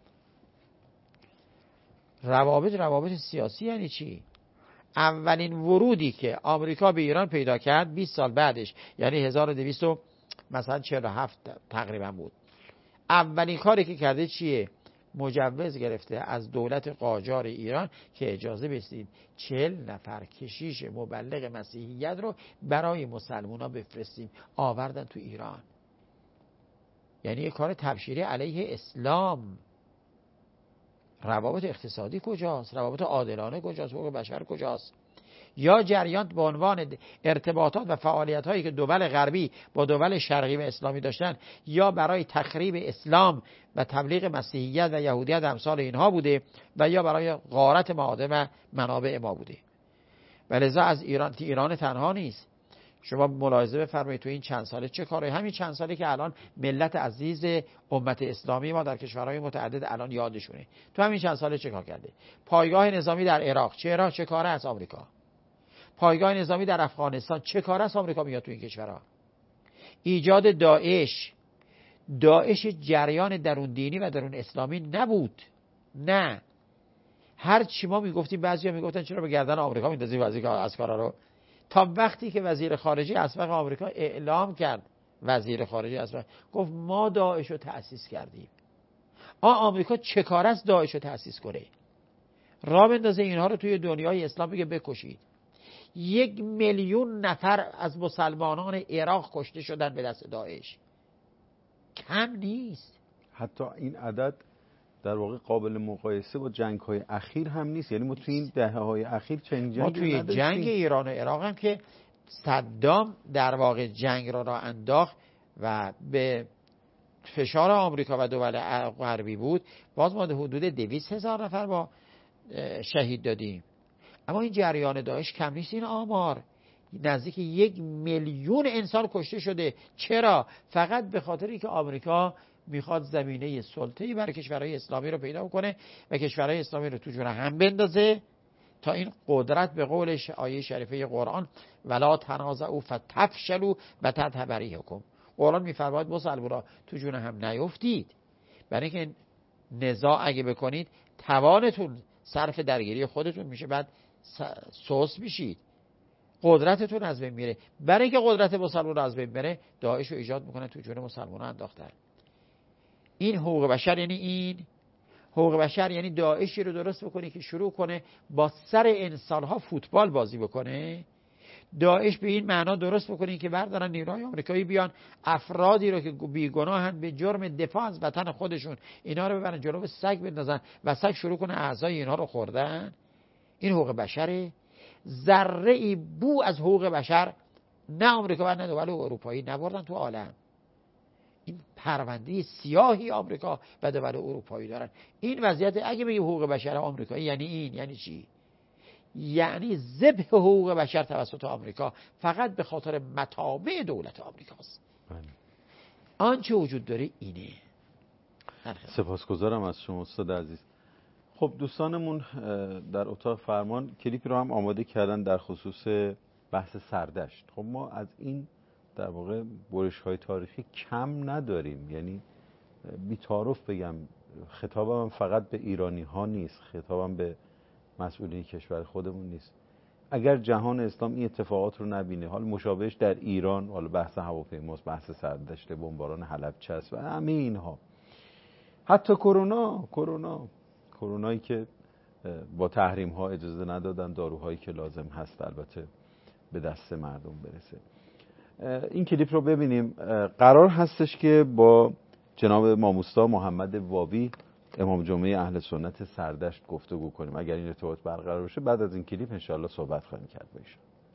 روابط روابط سیاسی یعنی چی؟ اولین ورودی که آمریکا به ایران پیدا کرد بیست سال بعدش، یعنی هزار و دویست مثلا چهل و هفت تقریبا بود. اولین کاری که کرده چیه؟ مجوز گرفته از دولت قاجار ایران که اجازه بدید چهل نفر کشیش مبلغ مسیحیت رو برای مسلمونا بفرستیم. آوردن تو ایران. یعنی یک کار تبشیری علیه اسلام. روابط اقتصادی کجاست؟ روابط عادلانه کجاست؟ حقوق بشر کجاست؟ یا جریان به عنوان ارتباطات و فعالیت هایی که دول غربی با دول شرقی و اسلامی داشتن یا برای تخریب اسلام و تبلیغ مسیحیت و یهودیت امثال اینها بوده و یا برای غارت معادن و منابع ما بوده. ولذا از ایران ایران تنها نیست. شما ملاحظه بفرمایید تو این چند ساله چه کاری، همین چند ساله که الان ملت عزیز امت اسلامی ما در کشورهای متعدد الان یادشونه، تو همین چند ساله چه کار کرده؟ پایگاه نظامی در عراق، چه عراق چه کاره از آمریکا؟ پایگاه نظامی در افغانستان، چه کاره از آمریکا میاد تو این کشورها؟ ایجاد داعش. داعش جریان درون دینی و درون اسلامی نبود، نه. هر چی ما میگفتیم بعضیا میگفتن چرا به گردن آمریکا میندازی وزیر از کارا رو، تا وقتی که وزیر خارجه اسبق آمریکا اعلام کرد، وزیر خارجه اسبق گفت ما داعش رو تأسیس کردیم. آ آمریکا چه کار است داعش رو تأسیس کنه؟ راه بندازه اینها رو توی دنیای اسلام بگه بکشید. یک میلیون نفر از مسلمانان عراق کشته شدن به دست داعش، کم نیست. حتی این عدد در واقع قابل مقایسه با جنگ‌های اخیر هم نیست. یعنی ما توی این دهه‌های اخیر چنین جنگی ما توی نداشتیم. جنگ ایران و عراق هم که صدام در واقع جنگ را را انداخت و به فشار آمریکا و دول غربی بود، باز ما حدود دویست هزار نفر با شهید دادیم. اما این جریان داعش کم نیست. این آمار نزدیک یک میلیون انسان کشته شده. چرا؟ فقط به خاطری که آمریکا میخواد زمینه سلطه‌ای برای کشورهای اسلامی رو پیدا کنه و کشورهای اسلامی رو تو جون هم بندازه تا این قدرت به قول آیه شریفه قرآن ولا تنازعوا فتفشلوا و تذهب ریحکم. قرآن میفرماید مسلمان‌ها تو جون هم نیفتید، برای اینکه نزاع اگه بکنید توانتون صرف درگیری خودتون میشه، بعد سوس میشید، قدرتتون از بین میره. برای اینکه قدرت مسلمان از بین بره داعش رو ایجاد میکنه تو جون مسلمان‌ها انداختن. این حقوق بشر یعنی این حقوق بشر یعنی داعشی رو درست بکنه که شروع کنه با سر انسان‌ها فوتبال بازی بکنه. داعش به این معنا درست بکنه که بردارن نیروهای آمریکایی بیان افرادی رو که بیگناهن به جرم دفاع از وطن خودشون اینا رو ببرن جلو سگ بندازن و سگ شروع کنه اعضای اینها رو خوردن. این حقوق بشره؟ ذره ای بو از حقوق بشر نه آمریکا و نه دول اروپایی نبردن تو عالم. این پرونده سیاهی آمریکا و دول اروپایی دارن. این وضعیت اگه بگیم حقوق بشر آمریکایی یعنی این یعنی چی؟ یعنی ذبح حقوق بشر توسط آمریکا فقط به خاطر مطامع دولت آمریکاست. آنچه وجود داره اینه. سپاسگزارم از شما استاد عزیز. خب دوستانمون در اتاق فرمان کلیپی رو هم آماده کردن در خصوص بحث سردشت. خب ما از این در واقع برش‌های تاریخی کم نداریم، یعنی بی‌تعارف بگم خطابم فقط به ایرانی ها نیست، خطابم به مسئولین کشور خودمون نیست. اگر جهان اسلام این اتفاقات رو نبینه، حال مشابهش در ایران، حالا بحث هواپیماست، بحث سردشت، بمباران حلبچه است و همه اینها، حتی کرونا کرونا کرونایی که با تحریم ها اجازه ندادن داروهایی که لازم هست البته به دست مردم برسه. این کلیپ رو ببینیم. قرار هستش که با جناب ماموستا محمد واوی امام جمعه اهل سنت سردشت گفتگو کنیم. اگر این ارتباط برقرار بشه بعد از این کلیپ انشاءالله صحبت خواهیم کرد بهش.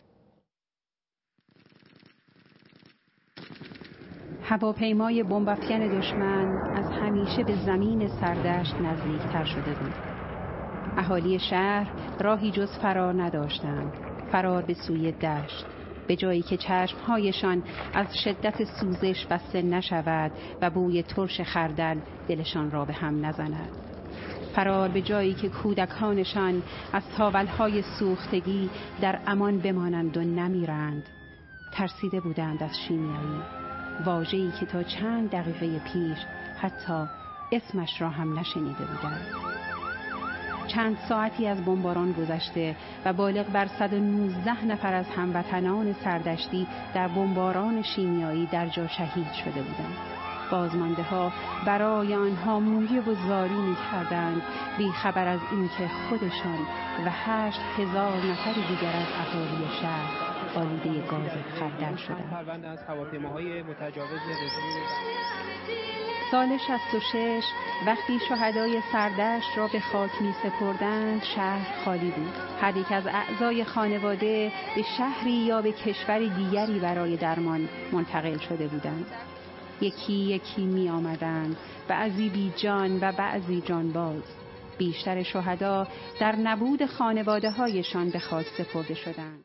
هواپیمای بمب‌افکن دشمن از همیشه به زمین سردشت نزدیکتر شده بود. اهالی شهر راهی جز فرار نداشتند، فرار به سوی دشت، به جایی که چشمهایشان از شدت سوزش بسته نشود و بوی ترش خردل دلشان را به هم نزند. فرار به جایی که کودکانشان از تاولهای سوختگی در امان بمانند و نمیرند. ترسیده بودند از شیمیایی، واژه‌ای که تا چند دقیقه پیش حتی اسمش را هم نشنیده بودند. چند ساعتی از بمباران گذشته و بالغ بر صد و نوزده نفر از هموطنان سردشتی در بمباران شیمیایی در جا شهید شده بودند. بازمانده ها برای آنها مویه و زاری می کردند، بی خبر از اینکه خودشان و هشت هزار نفر دیگر از اهالی شهر آلوده گاز خردل شدند. پرونده از هواپیماهای متجاوز رژیم سال شصت و شش وقتی شهدای سردشت را به خاک می سپردند شهر خالی بود. هر یک از اعضای خانواده به شهری یا به کشور دیگری برای درمان منتقل شده بودند. یکی یکی می آمدند، بعضی بی جان و بعضی جانباز. بیشتر شهدا در نبود خانواده هایشان به خاک سپرده شدند.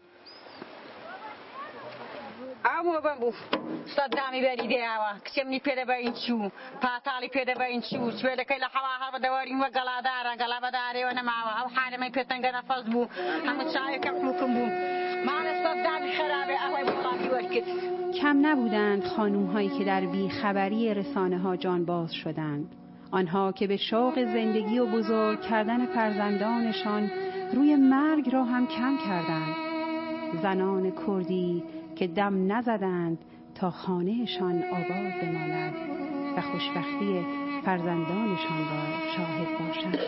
اما بابو صدامی بریده هوا کسیمنی پیدا با این چو پاتالی پیدا با این چو چوله که لحوا هر بدواریم و گلادار گلابداری و نماوا او حالمی پیتنگ نفس بو همه چای کم کم بو مال صدامی خرابه اوای بخاری ورکت. کم نبودند خانوم هایی که در بیخبری رسانه ها جانباز شدند. آنها که به شوق زندگی و بزرگ کردن فرزندانشان روی مرگ را هم کم کردند. زنان کردی که دم نزدند تا خانهشان آباد بماند و خوشبختی فرزندانشان را شاهد باشند.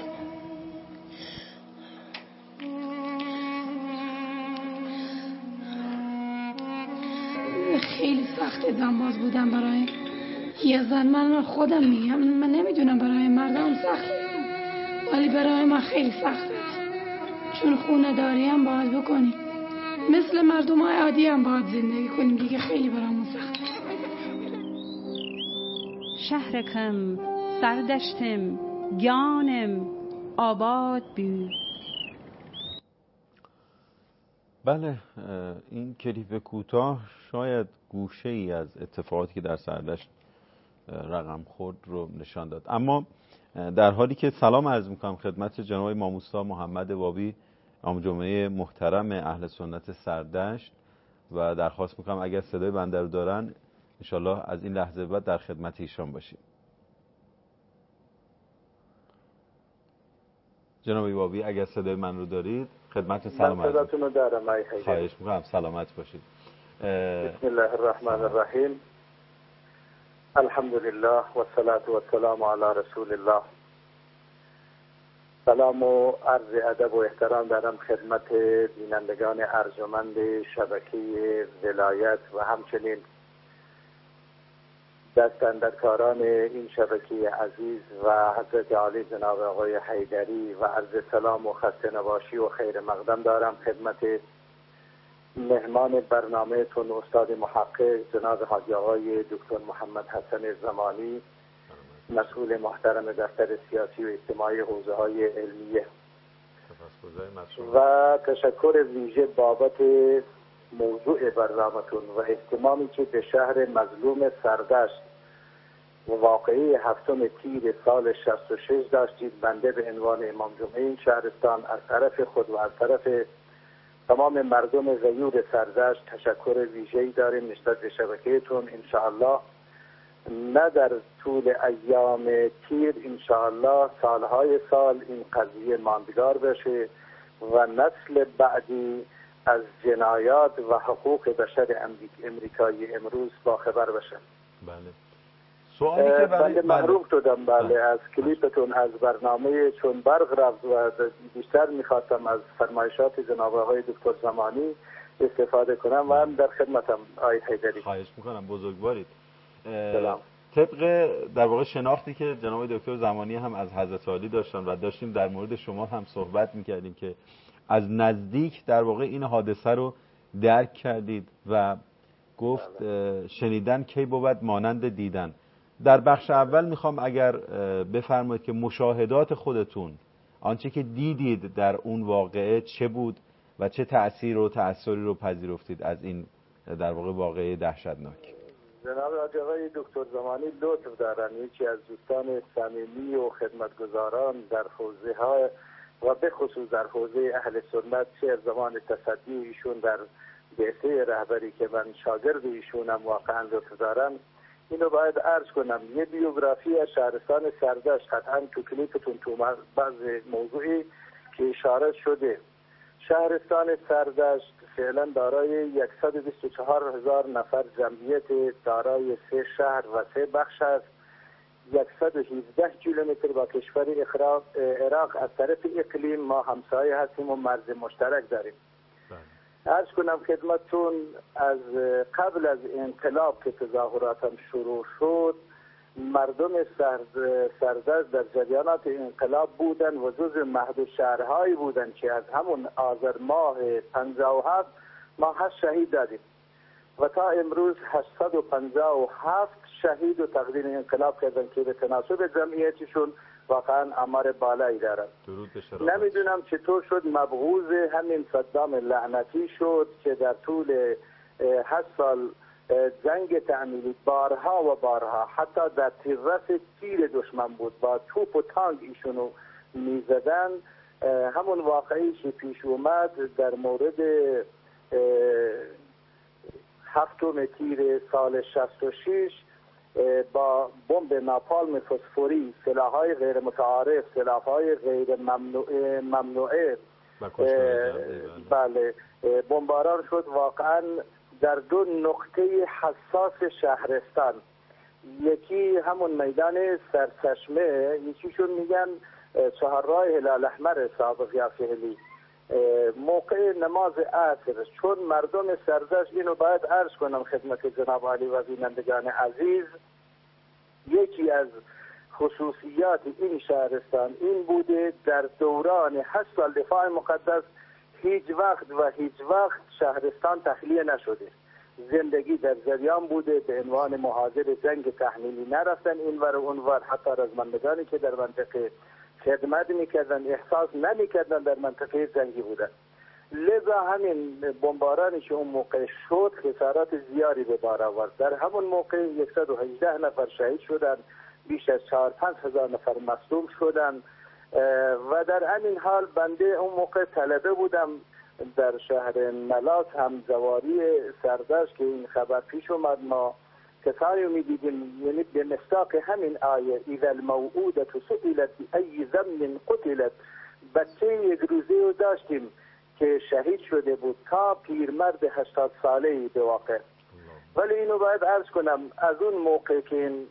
خیلی سخته جانباز بودم برای یه زن. من خودم میگم من نمیدونم برای مردم سخته ولی برای من خیلی سخته چون خونه داری هم باید بکنیم مثل مردم های عادی هم باید زندگی کنیم دیگه. خیلی برامون سخته. شهرکم سردشتم گیانم آباد بود. بله، این کلیپ کوتاه شاید گوشه ای از اتفاقاتی که در سردشت رقم خورد رو نشان داد. اما در حالی که سلام عرض میکنم خدمت جناب امام اوستا محمد وابی امام جمعه محترم اهل سنت سردشت و درخواست میکنم اگر صدای بنده رو دارن انشالله از این لحظه بعد در خدمت ایشان باشیم. جناب وابی اگر صدای من رو دارید خدمت سلام عرض صداتون رو دارم. خواهش میکنم سلامت باشید. بسم الله الرحمن الرحیم. الحمدلله و الصلاة و السلام علی رسول الله. سلام و عرض ادب و احترام دارم خدمت بینندگان ارجمند شبکه ولایت و همچنین دست اندرکاران این شبکه عزیز و حضرت عالی جناب آقای حیدری و عرض سلام و خسته نباشی و خیر مقدم دارم خدمت مهمان برنامه تون استاد محقق جناب حاجی آقای دکتر محمد حسن زمانی مسئول محترم دفتر سیاسی و اجتماعی حوزه های علمیه و تشکر ویژه بابت موضوع برنامه‌تون و اهتمامی که به شهر مظلوم سردشت و واقعی هفتم تیر سال شصت و شش داشتید. بنده به عنوان امام جمعه این شهرستان از طرف خود و از طرف تمام مردم غیور سردشت تشکر ویژه‌ای داریم نسبت به شبکه‌تون. انشاءالله نه در طول ایام تیر انشاءالله سالهای سال این قضیه ماندگار بشه و نسل بعدی از جنایات و حقوق بشر امریکایی امروز با خبر بشن. بله. سوالی که بنده محروم شدم بله از کلیپتون از برنامه چون برق رفت و بیشتر میخواستم از فرمایشات جناب آقای دکتر زمانی استفاده کنم و هم در خدمتم آقای حیدری. خواهش میکنم بزرگوارید. سلام. طبق در واقع شناختی که جناب دکتر زمانی هم از حضرت عالی داشتن و داشتیم در مورد شما هم صحبت میکردیم که از نزدیک در واقع این حادثه رو درک کردید و گفت شنیدن کی بود مانند دیدن. در بخش اول میخوام اگر بفرمایید که مشاهدات خودتون آنچه که دیدید در اون واقعه چه بود و چه تأثیر و تأثیری رو پذیرفتید از این در واقع واقعه دهشتناک. جناب آقای دکتر زمانی لطف دارن یکی از دوستان صمیمی و خدمتگزاران در حوزه ها و به خصوص در حوزه اهل سنت چه زمان تصدی ایشون در بعثه رهبری که من شاگرد ایشونم واقعا لطف دارن. اینو باید عرض کنم یه بیوگرافی از شهرستان سردشت قطعا تو کلیپتون تو بعض موضوعی که اشاره شده. شهرستان سردشت فعلا دارای صد و بیست و چهار هزار نفر جمعیت دارای سه شهر و سه بخش است. صد و هفده کیلومتر با کشور عراق از طرف اقلیم ما همسایه هستیم و مرز مشترک داریم. عرض کنم خدمتتون از قبل از انقلاب که تظاهراتم شروع شد مردم سرد سردست در جریانات انقلاب بودن و جز محدود شهرهایی بودن که از همون آذر ماه پنجاه و هفت ما هشت شهید دادیم و تا امروز هشتصد و پنجاه و هفت شهید و تقدیم انقلاب کردن که به تناسب جمعیتشون واقعا آمار بالایی دارن. نمیدونم چطور شد مبغوض همین صدام لعنتی شد که در طول هشت سال جنگ تعمیلی بارها و بارها حتی در تیررس تیر دشمن بود با توپ و تانک ایشونو میزدن. همون واقعی که پیش اومد در مورد هفتم تیر سال شصت و شش با بمب ناپالم فسفوری، سلاح‌های غیر متعارف، سلاح‌های غیر ممنوعه ممنوعه بله بمباران شد واقعا در دو نقطه حساس شهرستان. یکی همون میدان سرچشمه، یکیشون میگن چهارراه هلال احمر سابق یا فعلی، موقع نماز عصر. چون مردم سردشت، اینو باید عرض کنم خدمت جناب عالی و بینندگان عزیز، یکی از خصوصیات این شهرستان این بوده در دوران هشت سال دفاع مقدس هیچ وقت و هیچ وقت شهرستان تخلیه نشده، زندگی در جریان بوده. به عنوان محاضر جنگ تحمیلی نرفتن اینور و اونور، حتی رزمندگانی که در منطقه خدمت میکردن احساس نمیکردن در منطقه جنگی بودن. لذا همین بمبارانی که اون موقع شد خسارات زیادی به بار آورد. در همون موقع صد و هجده نفر شهید شدن، بیش از چهار پنج هزار نفر مصدوم شدن و در همین حال بنده اون موقع طلبه بودم در شهر ملاس هم زواری سردشت که این خبر پیش اومد. ما کسانی میدیدیم یعنی به مصداق همین آیه اذا الموعودة سئلت بأی ذنب قتلت، بچه یک روزه رو داشتیم که شهید شده بود تا پیرمرد هشتاد ساله‌ای به واقع. ولی اینو باید عرض کنم از اون موقع که این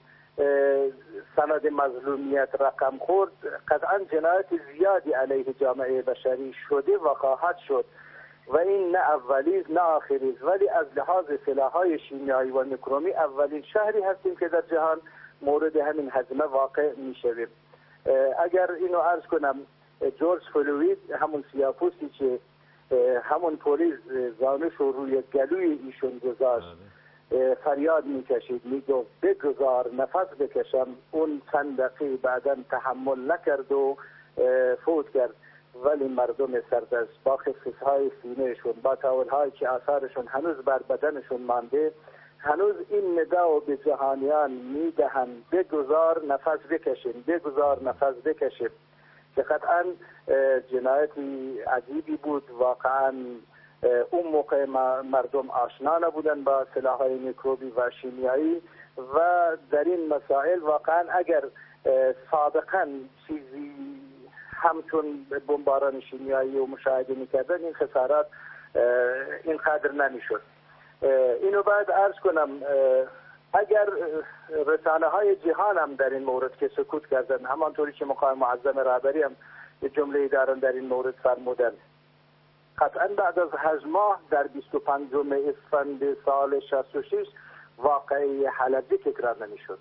سند مظلومیت رقم خورد قطعا جنایت زیادی علیه جامعه بشری شده و خواهد شد و این نه اولیز نه آخریز. ولی از لحاظ سلاح‌های شیمیایی و نیکرومی اولین شهری هستیم که در جهان مورد همین هزینه واقع می‌شویم. اگر اینو عرض کنم جورج فلوید همون سیاپوستی که همون پلیس زانش رو روی گلوی ایشون گذاشت فریاد میکشید میگفت بگذار نفس بکشم، اون چند دقیقه بعدا تحمل نکرد و فوت کرد. ولی مردم سردشت با خصیصهای سینهشون، با تاولهایی که آثارشون هنوز بر بدنشون مانده، هنوز این نداء به جهانیان میدهند بگذار نفس بکشیم، بگذار نفس بکشیم، که قطعا جنایتی عجیبی بود. واقعا اون موقع مردم آشنا نبودن با سلاح‌های میکروبی و شیمیایی و در این مسائل واقعا اگر سابقا چیزی همچون بمباران شیمیایی و مشاهده میکردن این خسارات اینقدر نمیشد. اینو باید عرض کنم اگر رسانه های جهان هم در این مورد که سکوت کردن، همانطوری که مقام معظم رهبری هم جمله دارن در این مورد فرمودن، قطعا بعد از هشت ماه در بیست و پنجم اسفند سال شصت و شش واقعی حلبی تکرار نمیشد.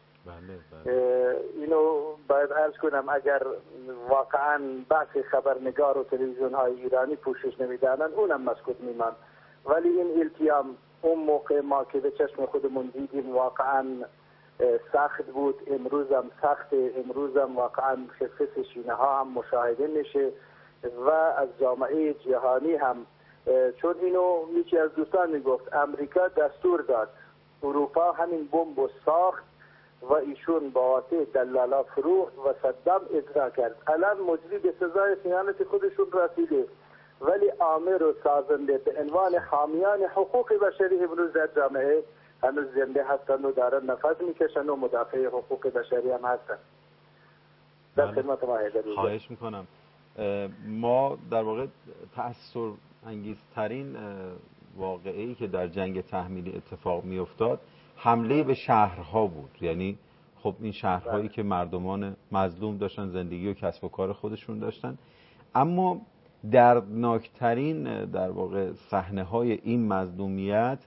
اینو باید عرض کنم اگر واقعا بحث خبرنگار و تلویزیون های ایرانی پوشش نمیدانن اونم مسکوت میمان. ولی این التیام اون موقع ما که به چشم خودمون دیدیم واقعا سخت بود، امروز هم سخت، امروز هم واقعا خفت شینه ها هم مشاهده میشه و از جامعه جهانی هم. چون اینو یکی از دوستان میگفت امریکا دستور داد، اروپا همین بمب و ساخت و ایشون با واسطه دلالا فروخت و صدام اجرا کرد. الان مجری به سزای خیانت خودشون رسیده، ولی آمر و سازنده به عنوان حامیان حقوق بشری امروز در جامعه هنوز زنده هستند و دارن نفس میکشن و مدافع حقوق بشری هم هستند. در خدمت ما هیدری. خواهش میکنم. ما در واقع تأثیر انگیزترین واقعه‌ای که در جنگ تحمیلی اتفاق میافتاد حمله به شهرها بود. یعنی خب این شهرهایی که مردمان مظلوم داشتن زندگی و کسب و کار خودشون داشتن، اما دردناکترین در واقع صحنه‌های این مظلومیت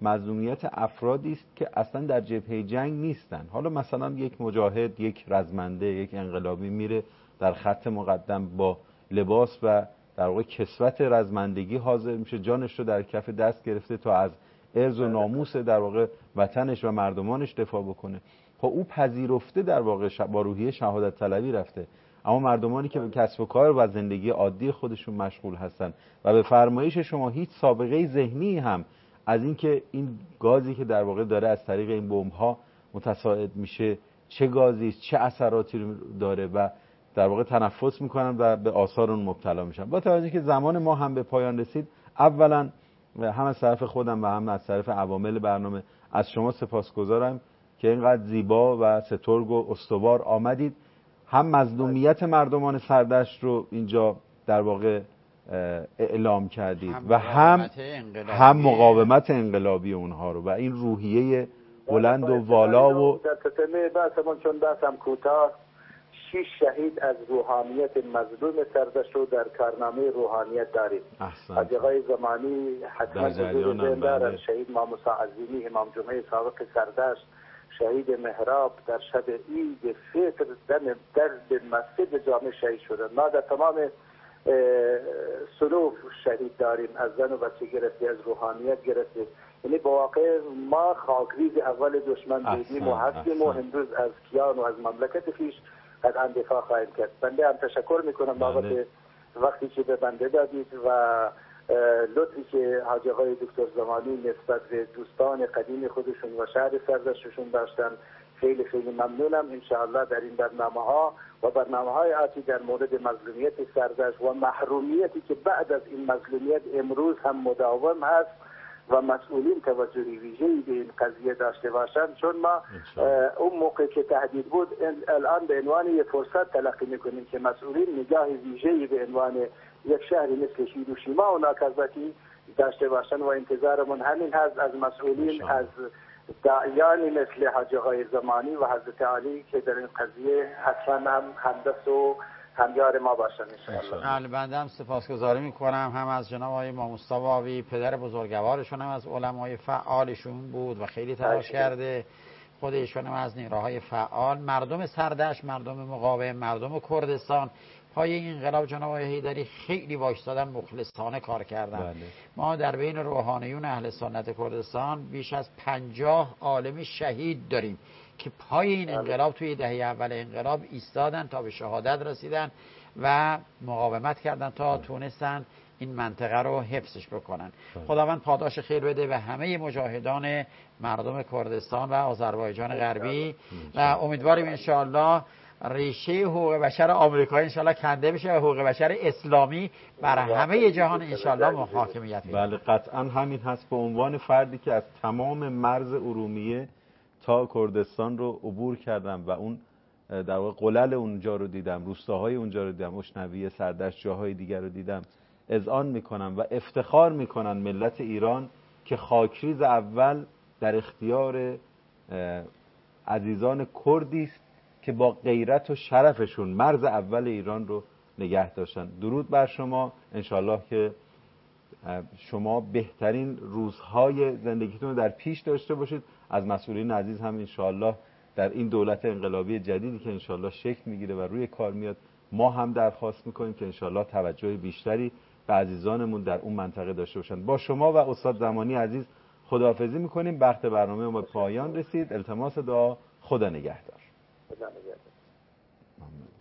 مظلومیت افرادی است که اصلا در جبهه جنگ نیستن. حالا مثلا یک مجاهد، یک رزمنده، یک انقلابی میره در خط مقدم با لباس و در واقع کسوت رزمندگی حاضر میشه، جانش رو در کف دست گرفته تا از عرض و ناموس در واقع وطنش و مردمانش دفاع بکنه. خب او پذیرفته در واقع با روحیه شهادت طلبی رفته. اما مردمانی که به کسب و کار و زندگی عادی خودشون مشغول هستن و به فرمایش شما هیچ سابقه ذهنی هم از اینکه این گازی که در واقع داره از طریق این بمب‌ها متصاعد میشه چه گازی است، چه اثراتی داره و در واقع تنفس میکنن و به آثار اون مبتلا میشن. با توجه که زمان ما هم به پایان رسید، اولا هم از طرف خودم و هم از طرف عوامل برنامه از شما سپاسگزارم که اینقدر زیبا و سترگ و استوار آمدید، هم مظلومیت مردمان سردشت رو اینجا در واقع اعلام کردید و هم هم مقاومت انقلابی اونها رو و این روحیه بلند و والا و در تتمه بحثمون چون بحثم کوتاه، شش شهید از روحانیت مظلوم سردشت رو در کارنامه روحانیت داریم. حاج آقای زمانی حتما حضور زنده، شهید امام موسی عظیمی، امام جمعه سابق سردشت، شهید محراب در شب عید فطر دم درد مسجد جامع شهید شدن. ما در تمام صنوف شهید داریم، از زن و بچه گرفته، از روحانیت گرفته. یعنی با واقع ما خاکریز اول دشمن بودیم و هستیم و امروز از کیان و از مملکت خویش قطعا دفاع خواهیم کرد. بنده هم تشکر میکنم بابت وقتی که به بنده دادید و لطفی که حاج آقای دکتر زمانی نسبت به دوستان قدیم خودشون و شهر سردشتشون داشتن. خیلی خیلی ممنونم. انشاءالله در این برنامه ها و برنامه های آتی در مورد مظلومیت سردشت و محرومیتی که بعد از این مظلومیت امروز هم مداوم هست و مسئولین توجهی ویژه‌ای به این قضیه داشته باشند، چون ما اون موقع که تهدید بود الان به عنوان یک فرصت تلقی میکنیم که مسئولین نگاه ویژه‌ای به عنوان یک شهری مثل هیروشیما و ناکازاکی داشته باشند و انتظارمون همین هست از مسئولین، از داعیانی مثل حاج آقای زمانی و حضرت علی که در این قضیه حتما هم همدست و همیار ما باشن انشاءالله. بنده هم سپاسگزاری میکنم هم از جناب آقای امام مصطفی پدر بزرگوارشون، هم از علمای فعالشون بود و خیلی تلاش کرده، خود ایشون هم از نیروهای فعال. مردم سردشت، مردم مقاوم، مردم کردستان پای این انقلاب جناب آقای حیدری خیلی وایسادن، مخلصانه کار کردن. بله. ما در بین روحانیون اهل سنت کردستان بیش از پنجاه عالم شهید داریم که پای این انقلاب توی دهه اول انقلاب ایستادن تا به شهادت رسیدن و مقاومت کردن تا تونستن این منطقه رو حفظش بکنن. خداوند پاداش خیر بده به همه مجاهدان مردم کردستان و آذربایجان غربی و امیدواریم انشاءالله ریشه حقوق بشر آمریکایی انشاءالله کنده بشه و حقوق بشر اسلامی بر همه جهان انشاءالله محاکمیت بشه. بله قطعا همین هست. به عنوان فردی که از تمام مرز ارومیه تا کردستان رو عبور کردم و اون در واقع قلل اونجا رو دیدم، روستاهای اونجا رو دیدم، اشنویه، سردشت، جاهای دیگر رو دیدم، اذعان میکنم و افتخار میکنن ملت ایران که خاکریز اول در اختیار عزیزان کردی است که با غیرت و شرفشون مرز اول ایران رو نگه داشتن. درود بر شما، انشالله که شما بهترین روزهای زندگیتون رو در پیش داشته باشید. از مسئولین عزیز هم انشالله در این دولت انقلابی جدیدی که انشالله شکل میگیره و روی کار میاد، ما هم درخواست میکنیم که انشالله توجه بیشتری به عزیزانمون در اون منطقه داشته باشن. با شما و استاد زمانی عزیز خداحافظی میکنیم. وقت برنامه ما به پایان رسید. التماس دعا. خدا نگهدار. خدا نگهدار.